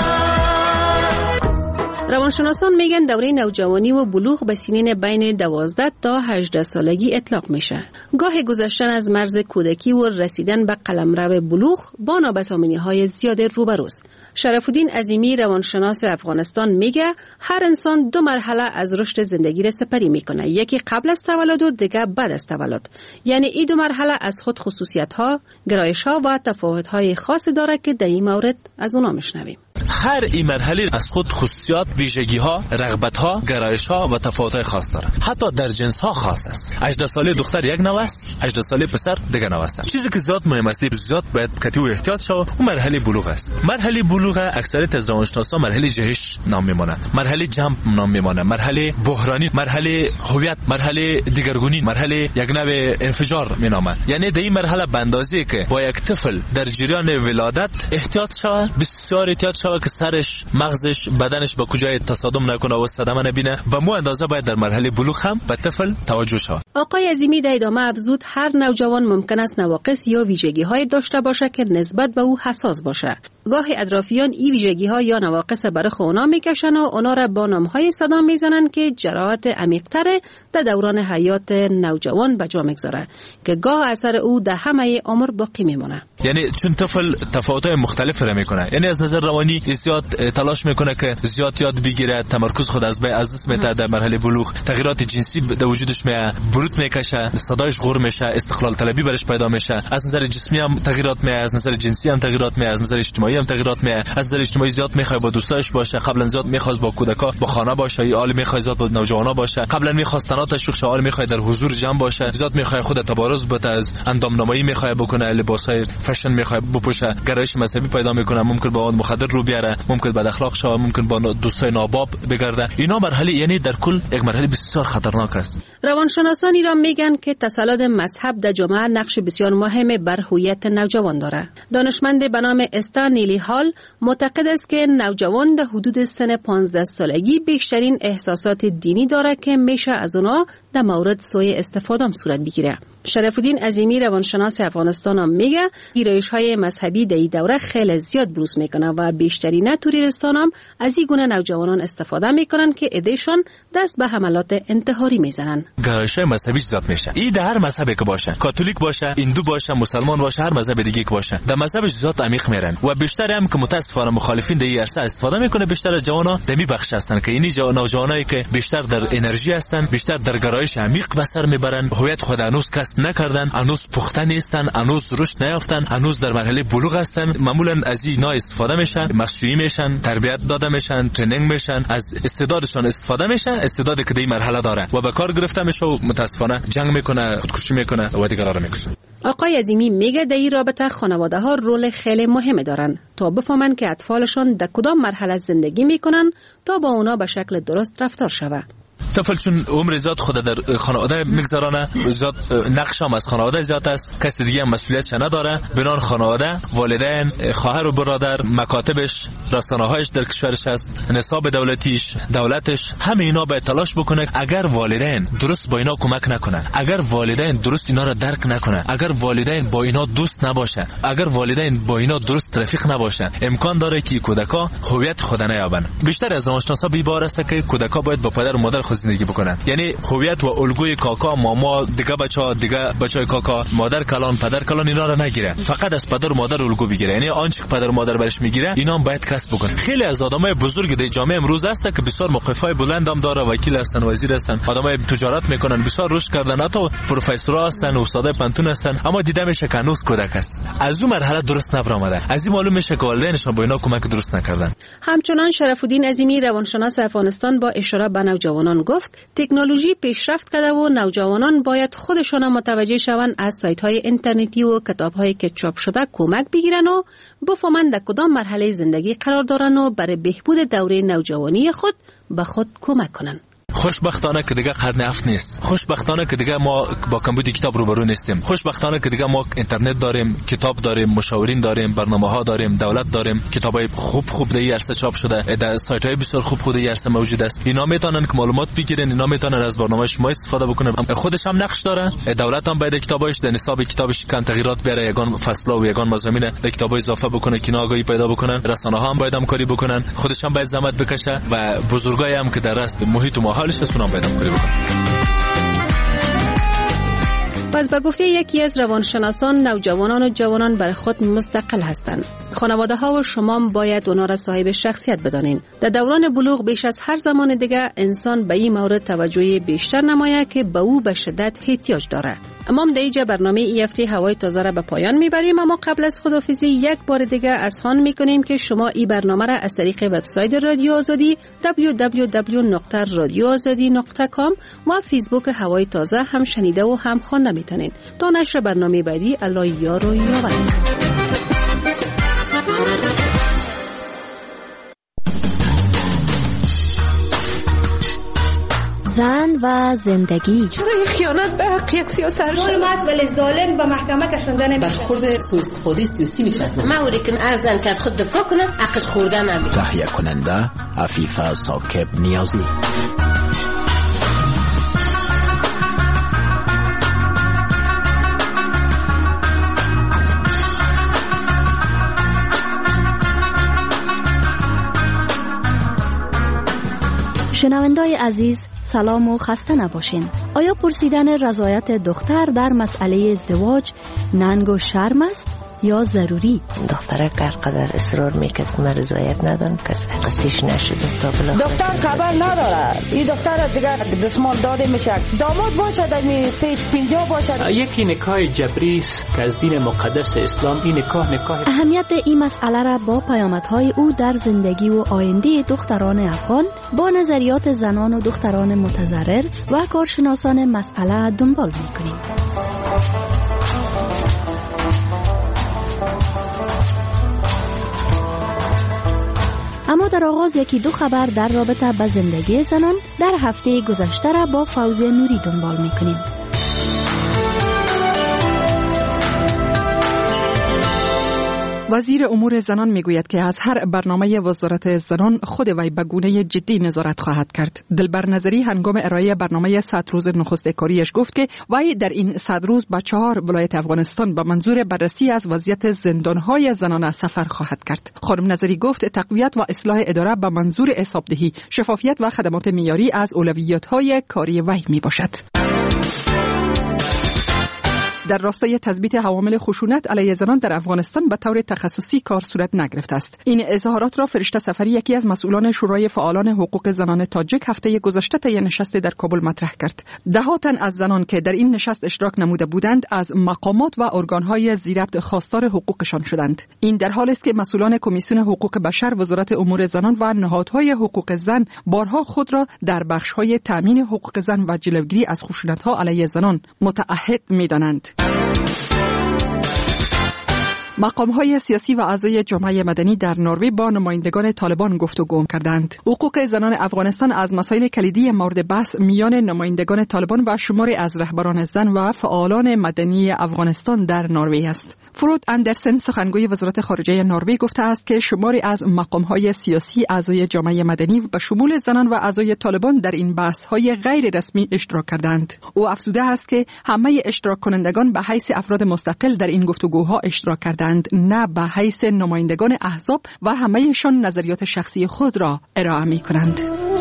روانشناسان میگن دوره نوجوانی و بلوغ به سنین بین 12 تا 18 سالگی اطلاق میشه. گاه گذشتن از مرز کودکی و رسیدن به قلمرو بلوغ با نابسامانی‌های زیاد روبروست. شرف الدین عظیمی روانشناس افغانستان میگه هر انسان دو مرحله از رشد زندگی را سپری میکنه، یکی قبل از تولد و دیگه بعد از تولد. یعنی این دو مرحله از خود خصوصیت‌ها، گرایش‌ها و تفاوت‌های خاصی داره که در این مورد از اونا میشنویم. هر این مرحله از خود خصوصیات، ویژگی‌ها، رغبت‌ها، گرایش‌ها و تفاوت‌های خاص داره. حتی در جنس‌ها خاص است. 18 ساله دختر یک نوع است، 18 ساله پسر دیگه نوع است. چیزی که زیاد مهم است، زیاد باید کتی و احتیاط شود، اون مرحله بلوغ است. مرحله بلوغ اکثریت از روانشناسا مرحله جهش نام می‌مونه، مرحله جمپ نام می‌مونه، مرحله بحرانی، مرحله هویت، مرحله دیگرگونی، مرحله یک نوع انفجار می‌نامه. یعنی در این مرحله به اندازه‌ای که با یک طفل در جریان ولادت احتیاط شود، بسیار احتیاط شود که سرش، مغزش، بدنش با کجای تصادم نکنه و صدمه نبینه و مو اندازه باید در مرحله بلوغ هم به طفل توجه شود. آقای عظیمی در ادامه افزود هر نوجوان ممکن است نواقص یا ویژگی‌های داشته باشه که نسبت به او حساس باشه. گاهی اطرافیان این ویژگی‌ها یا نواقص برای اونا میکشن و اونا را با نام‌های صدا میزنن که جراحت عمیق‌تر در دوران حیات نوجوان به جا میگذاره که گاه اثر او در همه عمر باقی میمونه. یعنی چون طفل تفاوت‌های مختلف را میکنه، یعنی از نظر روانی زیاد تلاش میکنه که زیاد یاد بگیره، تمرکز خود از دست میده. در مرحله بلوغ تغییرات جنسی در وجودش میاد، بروت میکشه، صدایش غر میشه، استقلال طلبی برش پیدا میشه. از نظر جسمی هم تغییرات میاد، از نظر جنسی هم تغییرات میاد، از نظر اجتماعی هم تغییرات میاد. از نظر اجتماعی زیاد میخواد با دوستاش باشه، قبلا زیاد میخواست با کودکا با خانه باشه، یا عالی میخواد زیاد با نوجوانا باشه. قبلا میخواست تنها تشویق شه، میخواد در حضور جمع باشه، زیاد میخواد خود تبارز بده، از اندام نمایی میخواد بکنه، لباسای فشن میخواد بپوشه، گرایش مذهبی پیدا میکنه، ممکن با اون مخدر رو بیاره، ممکن بد اخلاق شه، ممکن با دوستای ناباب بگرده. اینا مرحله یعنی در کل یک مرحله بسیار خطرناک است. روانشناسان ایران میگن که تسلط مذهب در جامعه نقش بسیار مهم بر هویت نوجوان داره. دانشمند به نام استان نیلی هال معتقد است که نوجوان در حدود سن 15 سالگی بیشترین احساسات دینی داره که میشه از اونا در مورد سوء استفاده صورت بگیره. شرف الدین عظیمی روانشناس افغانستان هم میگه گرایش‌های مذهبی در این دوره خیلی زیاد بروز میکنه و بیشترین توریستان هم از این گونه نوجوانان استفاده میکنن که ایدهشان دست به حملات انتحاری میزنن. گرایش‌های مذهبی زیاد میشه. این در هر مذهبی که باشه، کاتولیک باشه، هندو باشه، مسلمان باشه، هر مذهب دیگه که باشه، در مذهبش زیاد عمیق میرن و بیشتر هم که متاسفانه مخالفین در این عرصه استفاده میکنه. بیشتر از جوانا دمی بخش هستن که اینی نوجوانایی که بیشتر در انرژی هستن، بیشتر در گرایش عمیق به سر میبرن، هویت خود هنوز کسب نکردن، هنوز پخته نیستن، هنوز رشد نیافتن، هنوز در مرحله بلوغ هستن. معمولا از اینا استفاده میشن، مصنوعی میشن، تربیت داده میشن، ترنینگ میشن، از استعدادشون استفاده میشن، استعدادی که در مرحله داره و به کار گرفته میشه و متاسفانه جنگ میکنه، خودکشی میکنه و دیگران رو میکشه. آقای عظیمی میگه در این رابطه خانواده ها رول خیلی مهمه دارن تا بفهمن که اطفالشون در کدام مرحله زندگی میکنن تا با اونا به شکل درست رفتار شود. طفل چون عمر زیاد خود در خانواده میگذرانه، زیاد نقش هم از خانواده زیاد است، کسی دیگه هم مسئولیتش نداره. بنان خانواده، والدین، خواهر و برادر، مکاتبش، رسانه‌هایش در کشورش هست، نصاب دولتیش، دولتش، همه اینا باید تلاش بکنه. اگر والدین درست با اینا کمک نکنه، اگر والدین درست اینا را درک نکنه، اگر والدین با اینا دوست نباشه، اگر والدین با اینا درست رفیق نباشه، امکان داره که کودکا هویت خود نیابن. بیشتر از روانشناسا بی‌بار است که کودکا باید با پدر و مادر خود زندگی بکنن. یعنی هویت و الگوی کاکا، ماما، دیگه بچهای کاکا، مادر کلان، پدر کلان اینا رو نگیره، فقط از پدر و مادر الگو بگیره. یعنی آنچه که پدر و مادر برش میگیره اینا هم باید کسب بکنه. خیلی از آدمای بزرگ در جامعه امروز هست که بسیار موقف‌های بلند هم داره، وکیل هستن، وزیر هستن، آدمای تجارت میکنن، بسیار رشد کردن، حتی پروفسورها هستن، استادای پنتون هستن، اما دیده میشه که هنوز کودک است. از اون مرحله درست نبرآمده. از این معلوم میشه که والدینشون با اینا کمک درست نکردن. همچنان شرف الدین عظیمی روانشناس افغانستان با اشاره به نوجوانان گفت تکنولوژی پیشرفت کرده و نوجوانان باید خودشان متوجه شوند از سایت‌های اینترنتی و کتاب‌هایی که چاپ شده کمک بگیرن و بفهمند در کدام مرحله زندگی قرار دارن و برای بهبود دوره نوجوانی خود به خود کمک کنند. خوشبختانه که دیگه قرن هفت نیست. خوشبختانه که دیگه ما با کمبود کتاب روبرو نیستیم. خوشبختانه که دیگه ما اینترنت داریم، کتاب داریم، مشاورین داریم، برنامه‌ها داریم، دولت داریم، کتابای خوب در عرصه چاپ شده، در سایت‌های بسیار خوب در عرصه موجود است. اینا میتونن که معلومات بگیرن، اینا میتونن از برنامه شما استفاده بکنن. خودش هم نقش داره، دولت هم باید کتابش در نصاب کتابش کم تغییرات بیاره، یگان فصل‌ها و یگان مضامین در کتابای اضافه بکنه که آگاهی پیدا بکنن. رسانه‌ها هم باید همکاری بکنن، خودش هم باید زحمت بکشه و بزرگایی هم که در راست محیط و ماحولش هستن هم باید همکاری بکنن. پس به گفته یکی از روانشناسان، نوجوانان و جوانان بر خود مستقل هستند. خانواده ها و شما باید اونا را صاحب شخصیت بدانین. در دوران بلوغ بیش از هر زمان دیگه انسان به این مورد توجه بیشتر نماید که به او به شدت احتیاج داره. اما در اینجا برنامه این هفته هوای تازه را به پایان میبریم، اما قبل از خداحافظی یک بار دیگه اذعان میکنیم که شما این برنامه را از طریق وبسایت رادیو آزادی www.radioazadi.com و فیسبوک هوای تازه هم شنیده و هم خوانده میتونین. تا نشر برنامه بعدی، الله یار و یاور. زن و زندگی. چرا این خیانت به حق یک سیاست شد؟ مسئله ظالم به محکمه کشنده نمیشه. برخورد سوء استفاده سیاسی میشه اصلا. ما اوری کن ارزن که از خود دفاع کنه، حقش خورده نمیشه. تهیه کننده عفیفه ساکب نیازی. شنوندای عزیز، سلام و خسته نباشین. آیا پرسیدن رضایت دختر در مسئله ازدواج ننگ و شرم است یا ضروری؟ دختره که قدر اصرار میکرد که من رضایت ندارم، کس قصیش نشده تا بلا. دختر خبر نداره. این دختر دیگه دستمال داده میشه. داماد باشد می 350 باشد. یکی نکاح جبری است که از دین مقدس اسلام این نکاح اهمیت این مسئله را با پیامدهای او در زندگی و آینده دختران افغان با نظریات زنان و دختران متضرر و کارشناسان مسئله دنبال میکنیم. اما در آغاز یکی دو خبر در رابطه با زندگی زنان در هفته گذشته را با فوزیه نوری دنبال میکنیم. وزیر امور زنان میگوید که از هر برنامه وزارت زنان خود وی به گونه جدی نظارت خواهد کرد. دلبر نظری هنگام ارائه برنامه 100 روز نخست کاریش گفت که وی در این 100 روز به 4 ولایت افغانستان به منظور بررسی از وضعیت زندانهای زنانه سفر خواهد کرد. خانم نظری گفت تقویت و اصلاح اداره به منظور حسابدهی، شفافیت و خدمات معیاری از اولویت‌های کاری وی میباشد. در راستای تثبیت عوامل خشونت علیه زنان در افغانستان به طور تخصصی کار صورت نگرفته است. این اظهارات را فرشته سفری، یکی از مسئولان شورای فعالان حقوق زنان تاجیک، هفته گذشته طی نشست در کابل مطرح کرد. ده‌ها تن از زنان که در این نشست اشتراک نموده بودند از مقامات و ارگان‌های ذی‌ربط خواستار حقوقشان شدند. این در حالی است که مسئولان کمیسیون حقوق بشر، وزارت امور زنان و نهادهای حقوق زن بارها خود را در بخش‌های تامین حقوق زن و جلوگیری از خشونت‌ها علیه زنان متعهد می‌دانند. مقام‌های سیاسی و اعضای جامعه مدنی در نروژ با نمایندگان طالبان گفتگو کردند. حقوق زنان افغانستان از مسائل کلیدی مورد بحث میان نمایندگان طالبان و شماری از رهبران زن و فعالان مدنی افغانستان در نروژ است. فرود اندرسن، سخنگوی وزارت خارجه نروژ، گفته است که شماری از مقام‌های سیاسی، اعضای جامعه مدنی به شمول زنان و اعضای طالبان در این بحث‌های غیر رسمی اشتراک کردند. او افزوده است که همه اشتراک کنندگان به حیث افراد مستقل در این گفتگوها اشتراک کردند، نه به حیث نمایندگان احزاب و همه‌شان نظریات شخصی خود را ارائه می‌کنند.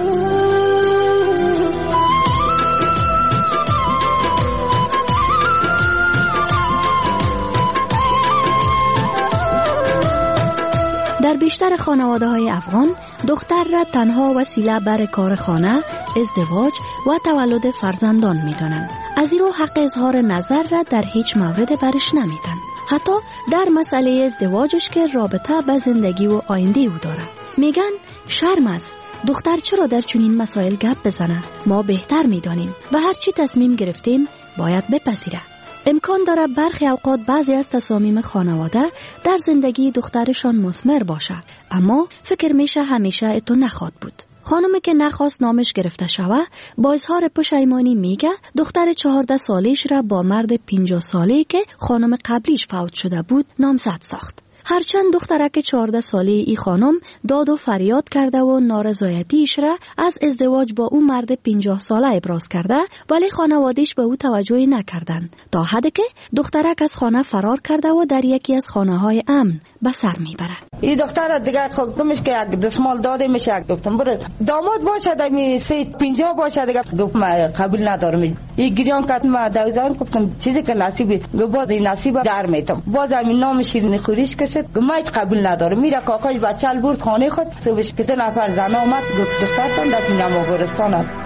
در بیشتر خانواده‌های افغان دختر را تنها وسیله برای کار خانه، ازدواج و تولد فرزندان می‌دانند. از این رو حق اظهار نظر را در هیچ مورد برش نمیدن. حتی در مسئله ازدواجش که رابطه به زندگی و آینده او داره. میگن شرم است دختر چرا در چنین مسائل گپ بزنه؟ ما بهتر میدانیم و هر چی تصمیم گرفتیم باید بپذیره. امکان داره برخی اوقات بعضی از تصامیم خانواده در زندگی دخترشان مثمر باشه، اما فکر میشه همیشه اتو نخواد بود. خانمی که نخواست نامش گرفته شوه با اظهار پشیمانی میگه دختر 14 سالش را با مرد 50 ساله که خانم قبلیش فوت شده بود نامزد ساخت. هرچند دخترک 14 ساله ای خانم داد و فریاد کرده و نارضایتیش را از ازدواج با اون مرد 50 ساله ابراز کرده، ولی خانواده‌اش به او توجهی نکردند تا حدی که دخترک از خانه فرار کرده و در یکی از خانه‌های امن به سر میبره. این دختر دیگه خودمش که دستمال داده میشه، گفتم برو داماد باشه دمی 50 باشه دیگه، گفت من قبول ندارم. این گریان کردم ما دوزار گفتم چیزی که نصیب گفت نصیب در میتم. باز همین نام شیرین خوریش کشید، من قبول ندارم. میره کاکاش بچه‌ل برد خانه خود، صبحش که 2 نفر زن آمد گفت دخترتون در اینجا مغولستان است.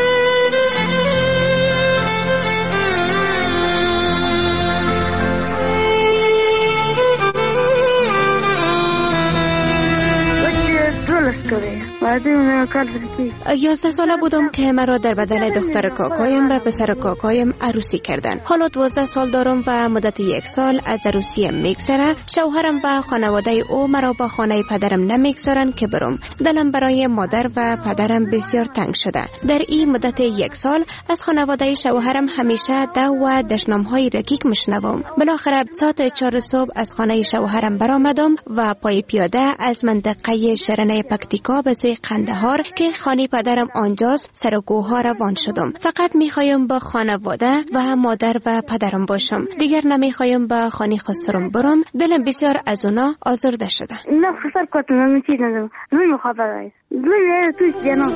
بعدی 11 ساله بودم که مرا در بدن دختر کاکایم و پسر کاکایم عروسی کردن. حالا 12 سال دارم و مدت 1 سال از عروسی میگذره. شوهرم و خانواده او مرا با خانه پدرم نمیگذارن که برم. دلم برای مادر و پدرم بسیار تنگ شده. در این مدت 1 سال از خانواده شوهرم همیشه ده و دشنام‌های رکیک میشنوم. بالاخره ساعت 4 صبح از خانه شوهرم برآمدم و پای پیاده از منطقه شرنه پکتیکا به سوی قندهار که خانه پدرم آنجاست سر کوها روان شدم. فقط میخوایم با خانواده و مادر و پدرم باشم. دیگر نمیخوایم با خانه خسرم برم. دلم بسیار از اونا آزرده شده. نه خسر کتم چیز ندارم. روی مخابره است. روی توی جناب.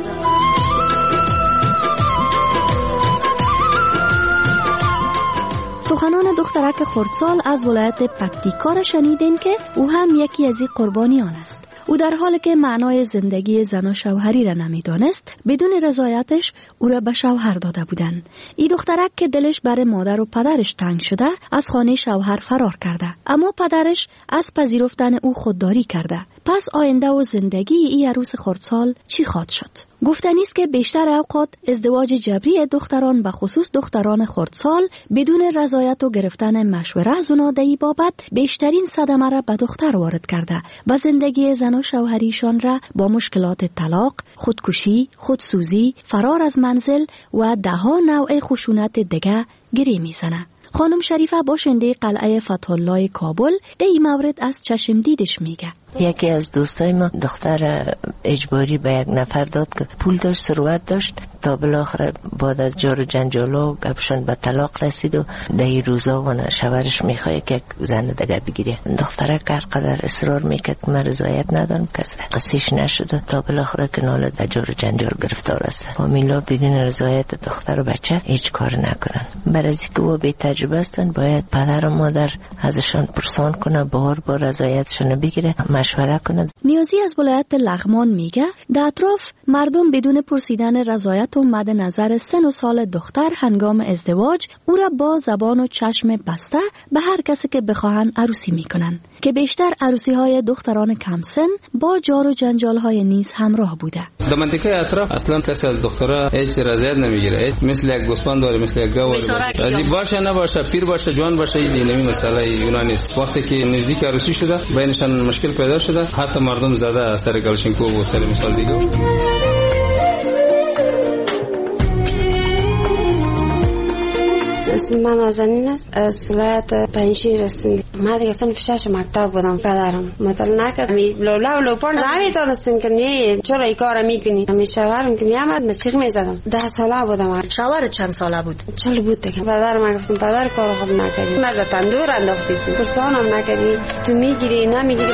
سخنان دخترک خردسال از ولایت پکتیکا را شنیدین که او هم یکی از این قربانیان است. او در حالی که معنای زندگی زن و شوهری را نمیدانست، بدون رضایتش او را به شوهر داده بودند. این دخترک که دلش برای مادر و پدرش تنگ شده، از خانه شوهر فرار کرده، اما پدرش از پذیرفتن او خودداری کرده. پس آینده و زندگی این عروس خردسال چی خواهد شد؟ گفتنی است که بیشتر اوقات ازدواج جبری دختران به خصوص دختران خردسال بدون رضایت و گرفتن مشوره از اونا در این بابت بیشترین صدمه را به دختر وارد کرده و زندگی زن و شوهریشان را با مشکلات طلاق، خودکشی، خودسوزی، فرار از منزل و ده‌ها نوع خشونت دیگه گره میزنه. خانم شریفه باشنده قلعه فتح الله کابل در این مورد از چشم دیدش میگه. یکی از دوستای ما دختر اجباری به یک نفر داد که پول داشت، ثروت داشت، تا بالاخره بعد از جار و جنجال و گپشن به طلاق رسید و در این روزا و شوهرش میخواد که زن دیگه بگیره. دختره هر قدر اصرار میکرد که من رضایت ندارم، کس قصیش نشد تا بالاخره که ناله در جار و جنجال گرفتار است. فامیلا بدون رضایت دختر و بچه هیچ کار نکنن. برای اینکه او بی تجربه هستن باید پدر و مادر ازشان پرسان کنه، بار رضایتشون بگیره، مشوره کنه. نیازی از ولایت لغمان میگه در اطراف مردم بدون پرسیدن رضایت و مد نظر سن و سال دختر هنگام ازدواج او را با زبان و چشم بسته به هر کسی که بخواهن عروسی میکنن که بیشتر عروسی های دختران کم سن با جار و جنجال های نیز همراه بوده. در منطقه اطراف اصلا کسی از دخترها هیچ رضایت نمیگیره، مثل یک گوسفند داره، مثل یک گاو داره. از باشه نباشه، پیر باشه، جوان باشه، این نمی مسئله یونانی است. وقتی که نزدیک عروسی شده بینشان مشکل پیدا شده، حتی مردم زده سر گلشنکو و سر مثال دیگه. اسم من نازنین است، از ولایت پنجشیر هستم. من دیگه صنف 6 مکتب بودم، پدرم مطلع نکرد. لو پار نمیتونستم که نه چرا این کار میکنی. من شوهرم که میامد مچیق میزدم. 10 ساله بودم. شوهر چند ساله بود؟ 40 بود دیگه. پدرم گفتم پدر کار خوب نکردی، مرد تندور انداختی، پرسانم نکردی، تو میگیری نمیگیری.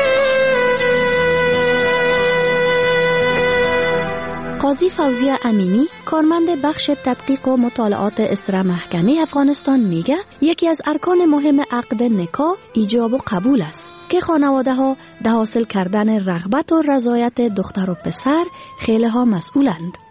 قاضی فوزیه امینی کارمند بخش تدقیق و مطالعات اسره محکمه افغانستان میگه یکی از ارکان مهم عقد نکاح ایجاب و قبول است که خانواده ها در حاصل کردن رغبت و رضایت دختر و پسر خیلی ها مسئولند.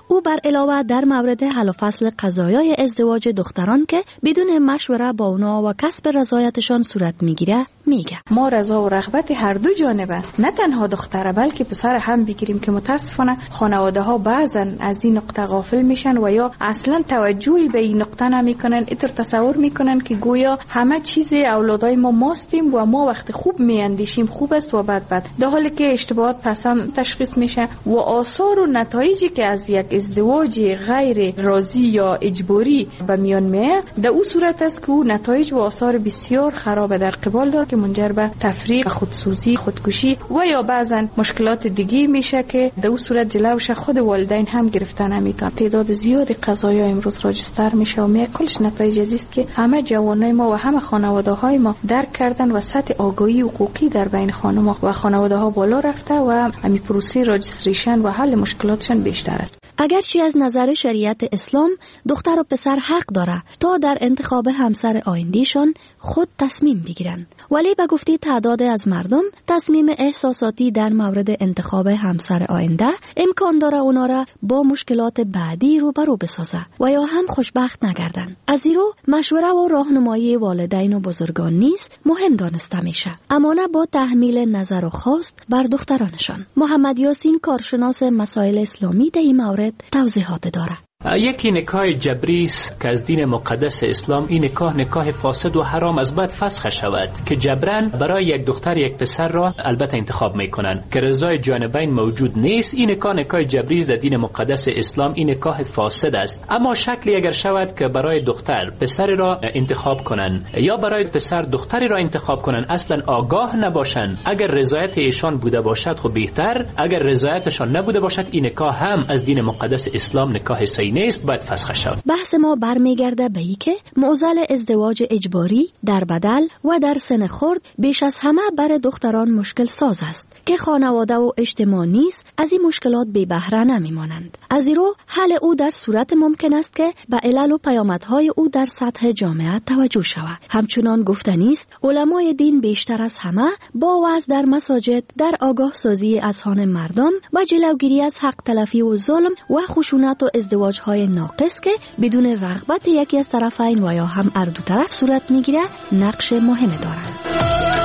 او بر علاوه در مورد حل و فصل قضایای ازدواج دختران که بدون مشوره با اونا و کسب رضایتشان صورت میگیره میگه ما رضا و رغبت هر دو جانبه، نه تنها دختره بلکه پسر هم بگیریم که متاسفانه خانواده ها بعضا از این نقطه غافل میشن و یا اصلا توجهی به این نقطه نمیکنن. اینطور تصور میکنن که گویا همه چیز اولادای ما ماستیم و ما وقت خوب میاندیشیم خوب است و بد، در حالی که اشتباهات پسند تشخیص میشه و آثار و نتایجی که از یک ازدواج غیر راضی یا اجباری به میان میاد در اون صورت است که اون نتایج و آثار بسیار خراب در قبال داره که منجر به تفریق، خودسوزی، خودکشی و یا بعضا مشکلات دیگه میشه که در اون صورت جلوش خود والدین هم گرفته نمیتونن. تعداد زیادی قضایا امروز راجستر میشه و میگه کلش نتایج است که همه جوانای ما و همه خانواده های ما درک کردن و سطح آگاهی حقوقی در بین خانم و خانواده ها بالا رفته و همین پروسه راجستریشن و حل مشکلاتشان بیشتر است. اگرچه از نظر شریعت اسلام دختر و پسر حق داره تا در انتخاب همسر آیندهشان خود تصمیم بگیرن، ولی به گفته تعداد از مردم تصمیم احساساتی در مورد انتخاب همسر آینده امکان داره اونا را با مشکلات بعدی روبرو بسازه و یا هم خوشبخت نگردن. از این رو مشوره و راهنمایی والدین و بزرگان نیست مهم دانسته میشه، اما نه با تحمیل نظر و خواست بر دخترانشان. محمد یاسین کارشناس مسائل اسلامی در این مورد توضیحات داره. یکی نکاح جبری است که از دین مقدس اسلام این نکاح فاسد و حرام از بعد فسخ شود که جبران برای یک دختر یک پسر را البته انتخاب میکنن که رضای جانبین موجود نیست. این نکاح جبری در دین مقدس اسلام این نکاح فاسد است. اما شکلی اگر شود که برای دختر پسری را انتخاب کنن یا برای پسر دختری را انتخاب کنن اصلا آگاه نباشن، اگر رضایت ایشان بوده باشد خب بهتر، اگر رضایتشان نبوده باشد این نکاح هم از دین مقدس اسلام نکاح نیست، باید فسخ شود. بحث ما برمیگرده به اینکه معضل ازدواج اجباری در بدل و در سن خرد بیش از همه برای دختران مشکل ساز است که خانواده و اجتماع نیست از این مشکلات بی بهره نمیمانند. از این رو حل او در صورت ممکن است که به علل و پیامدهای او در سطح جامعه توجه شود. همچنان گفتنی است علمای دین بیشتر از همه با وعظ در مساجد در آگاه سازی اذهان مردم و جلوگیری از حق تلفی و ظلم و خشونت و ازدواج های ناقص که بدون رغبت یکی از طرفین و یا هم هر دو طرف صورت میگیره نقش مهم دارند.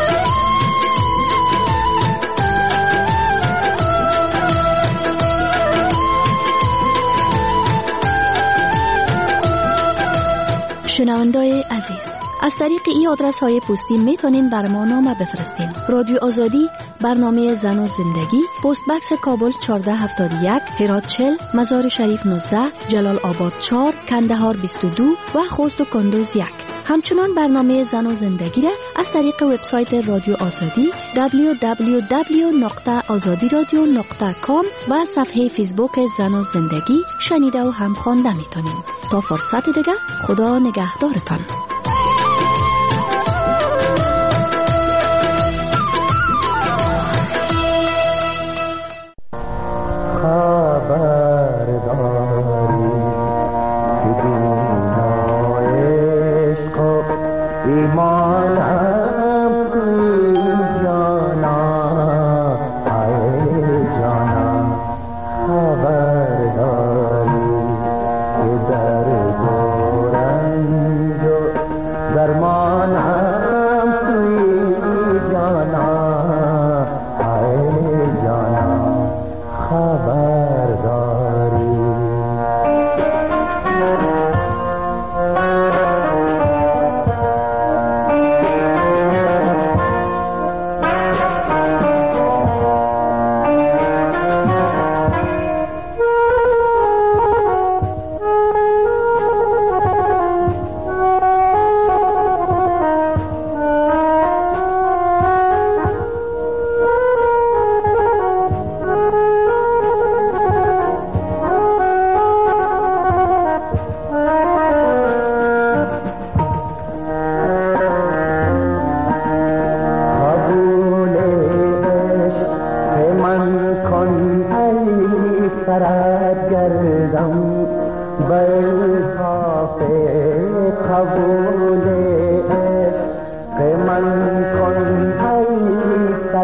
شنوندای عزیز، از طریق این آدرس های پستی میتونین بر ما نامه بفرستین. رادیو آزادی، برنامه زن و زندگی، پست بکس کابل 1471، هرات 40، مزار شریف 19، جلال آباد 4، کندهار 22 و خوست و کندوز 1. همچنان برنامه زن و زندگی را از طریق وبسایت رادیو آزادی www.azadiradio.com و صفحه فیسبوک زن و زندگی شنیده و هم خوانده میتونین. تا فرصت دیگه، خدا نگهدارتان.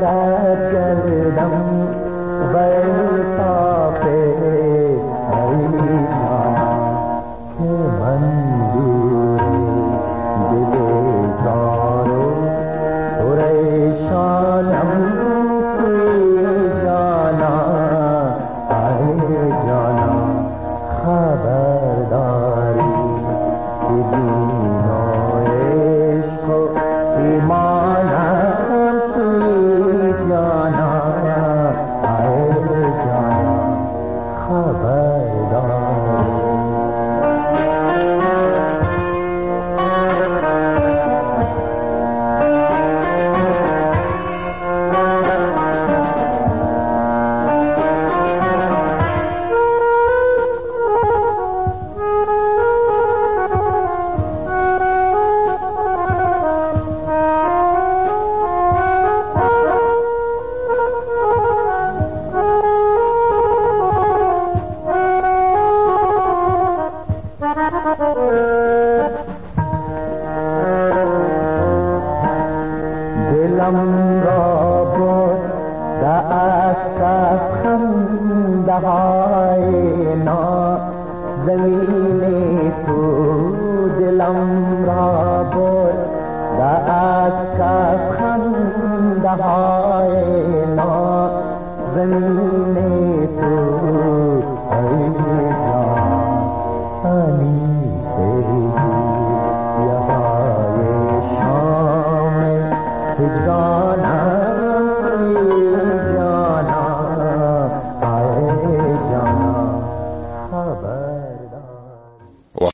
Bye. زمین تو دلم را برد و از کف خنده های ما زمین تو ای جان انیسه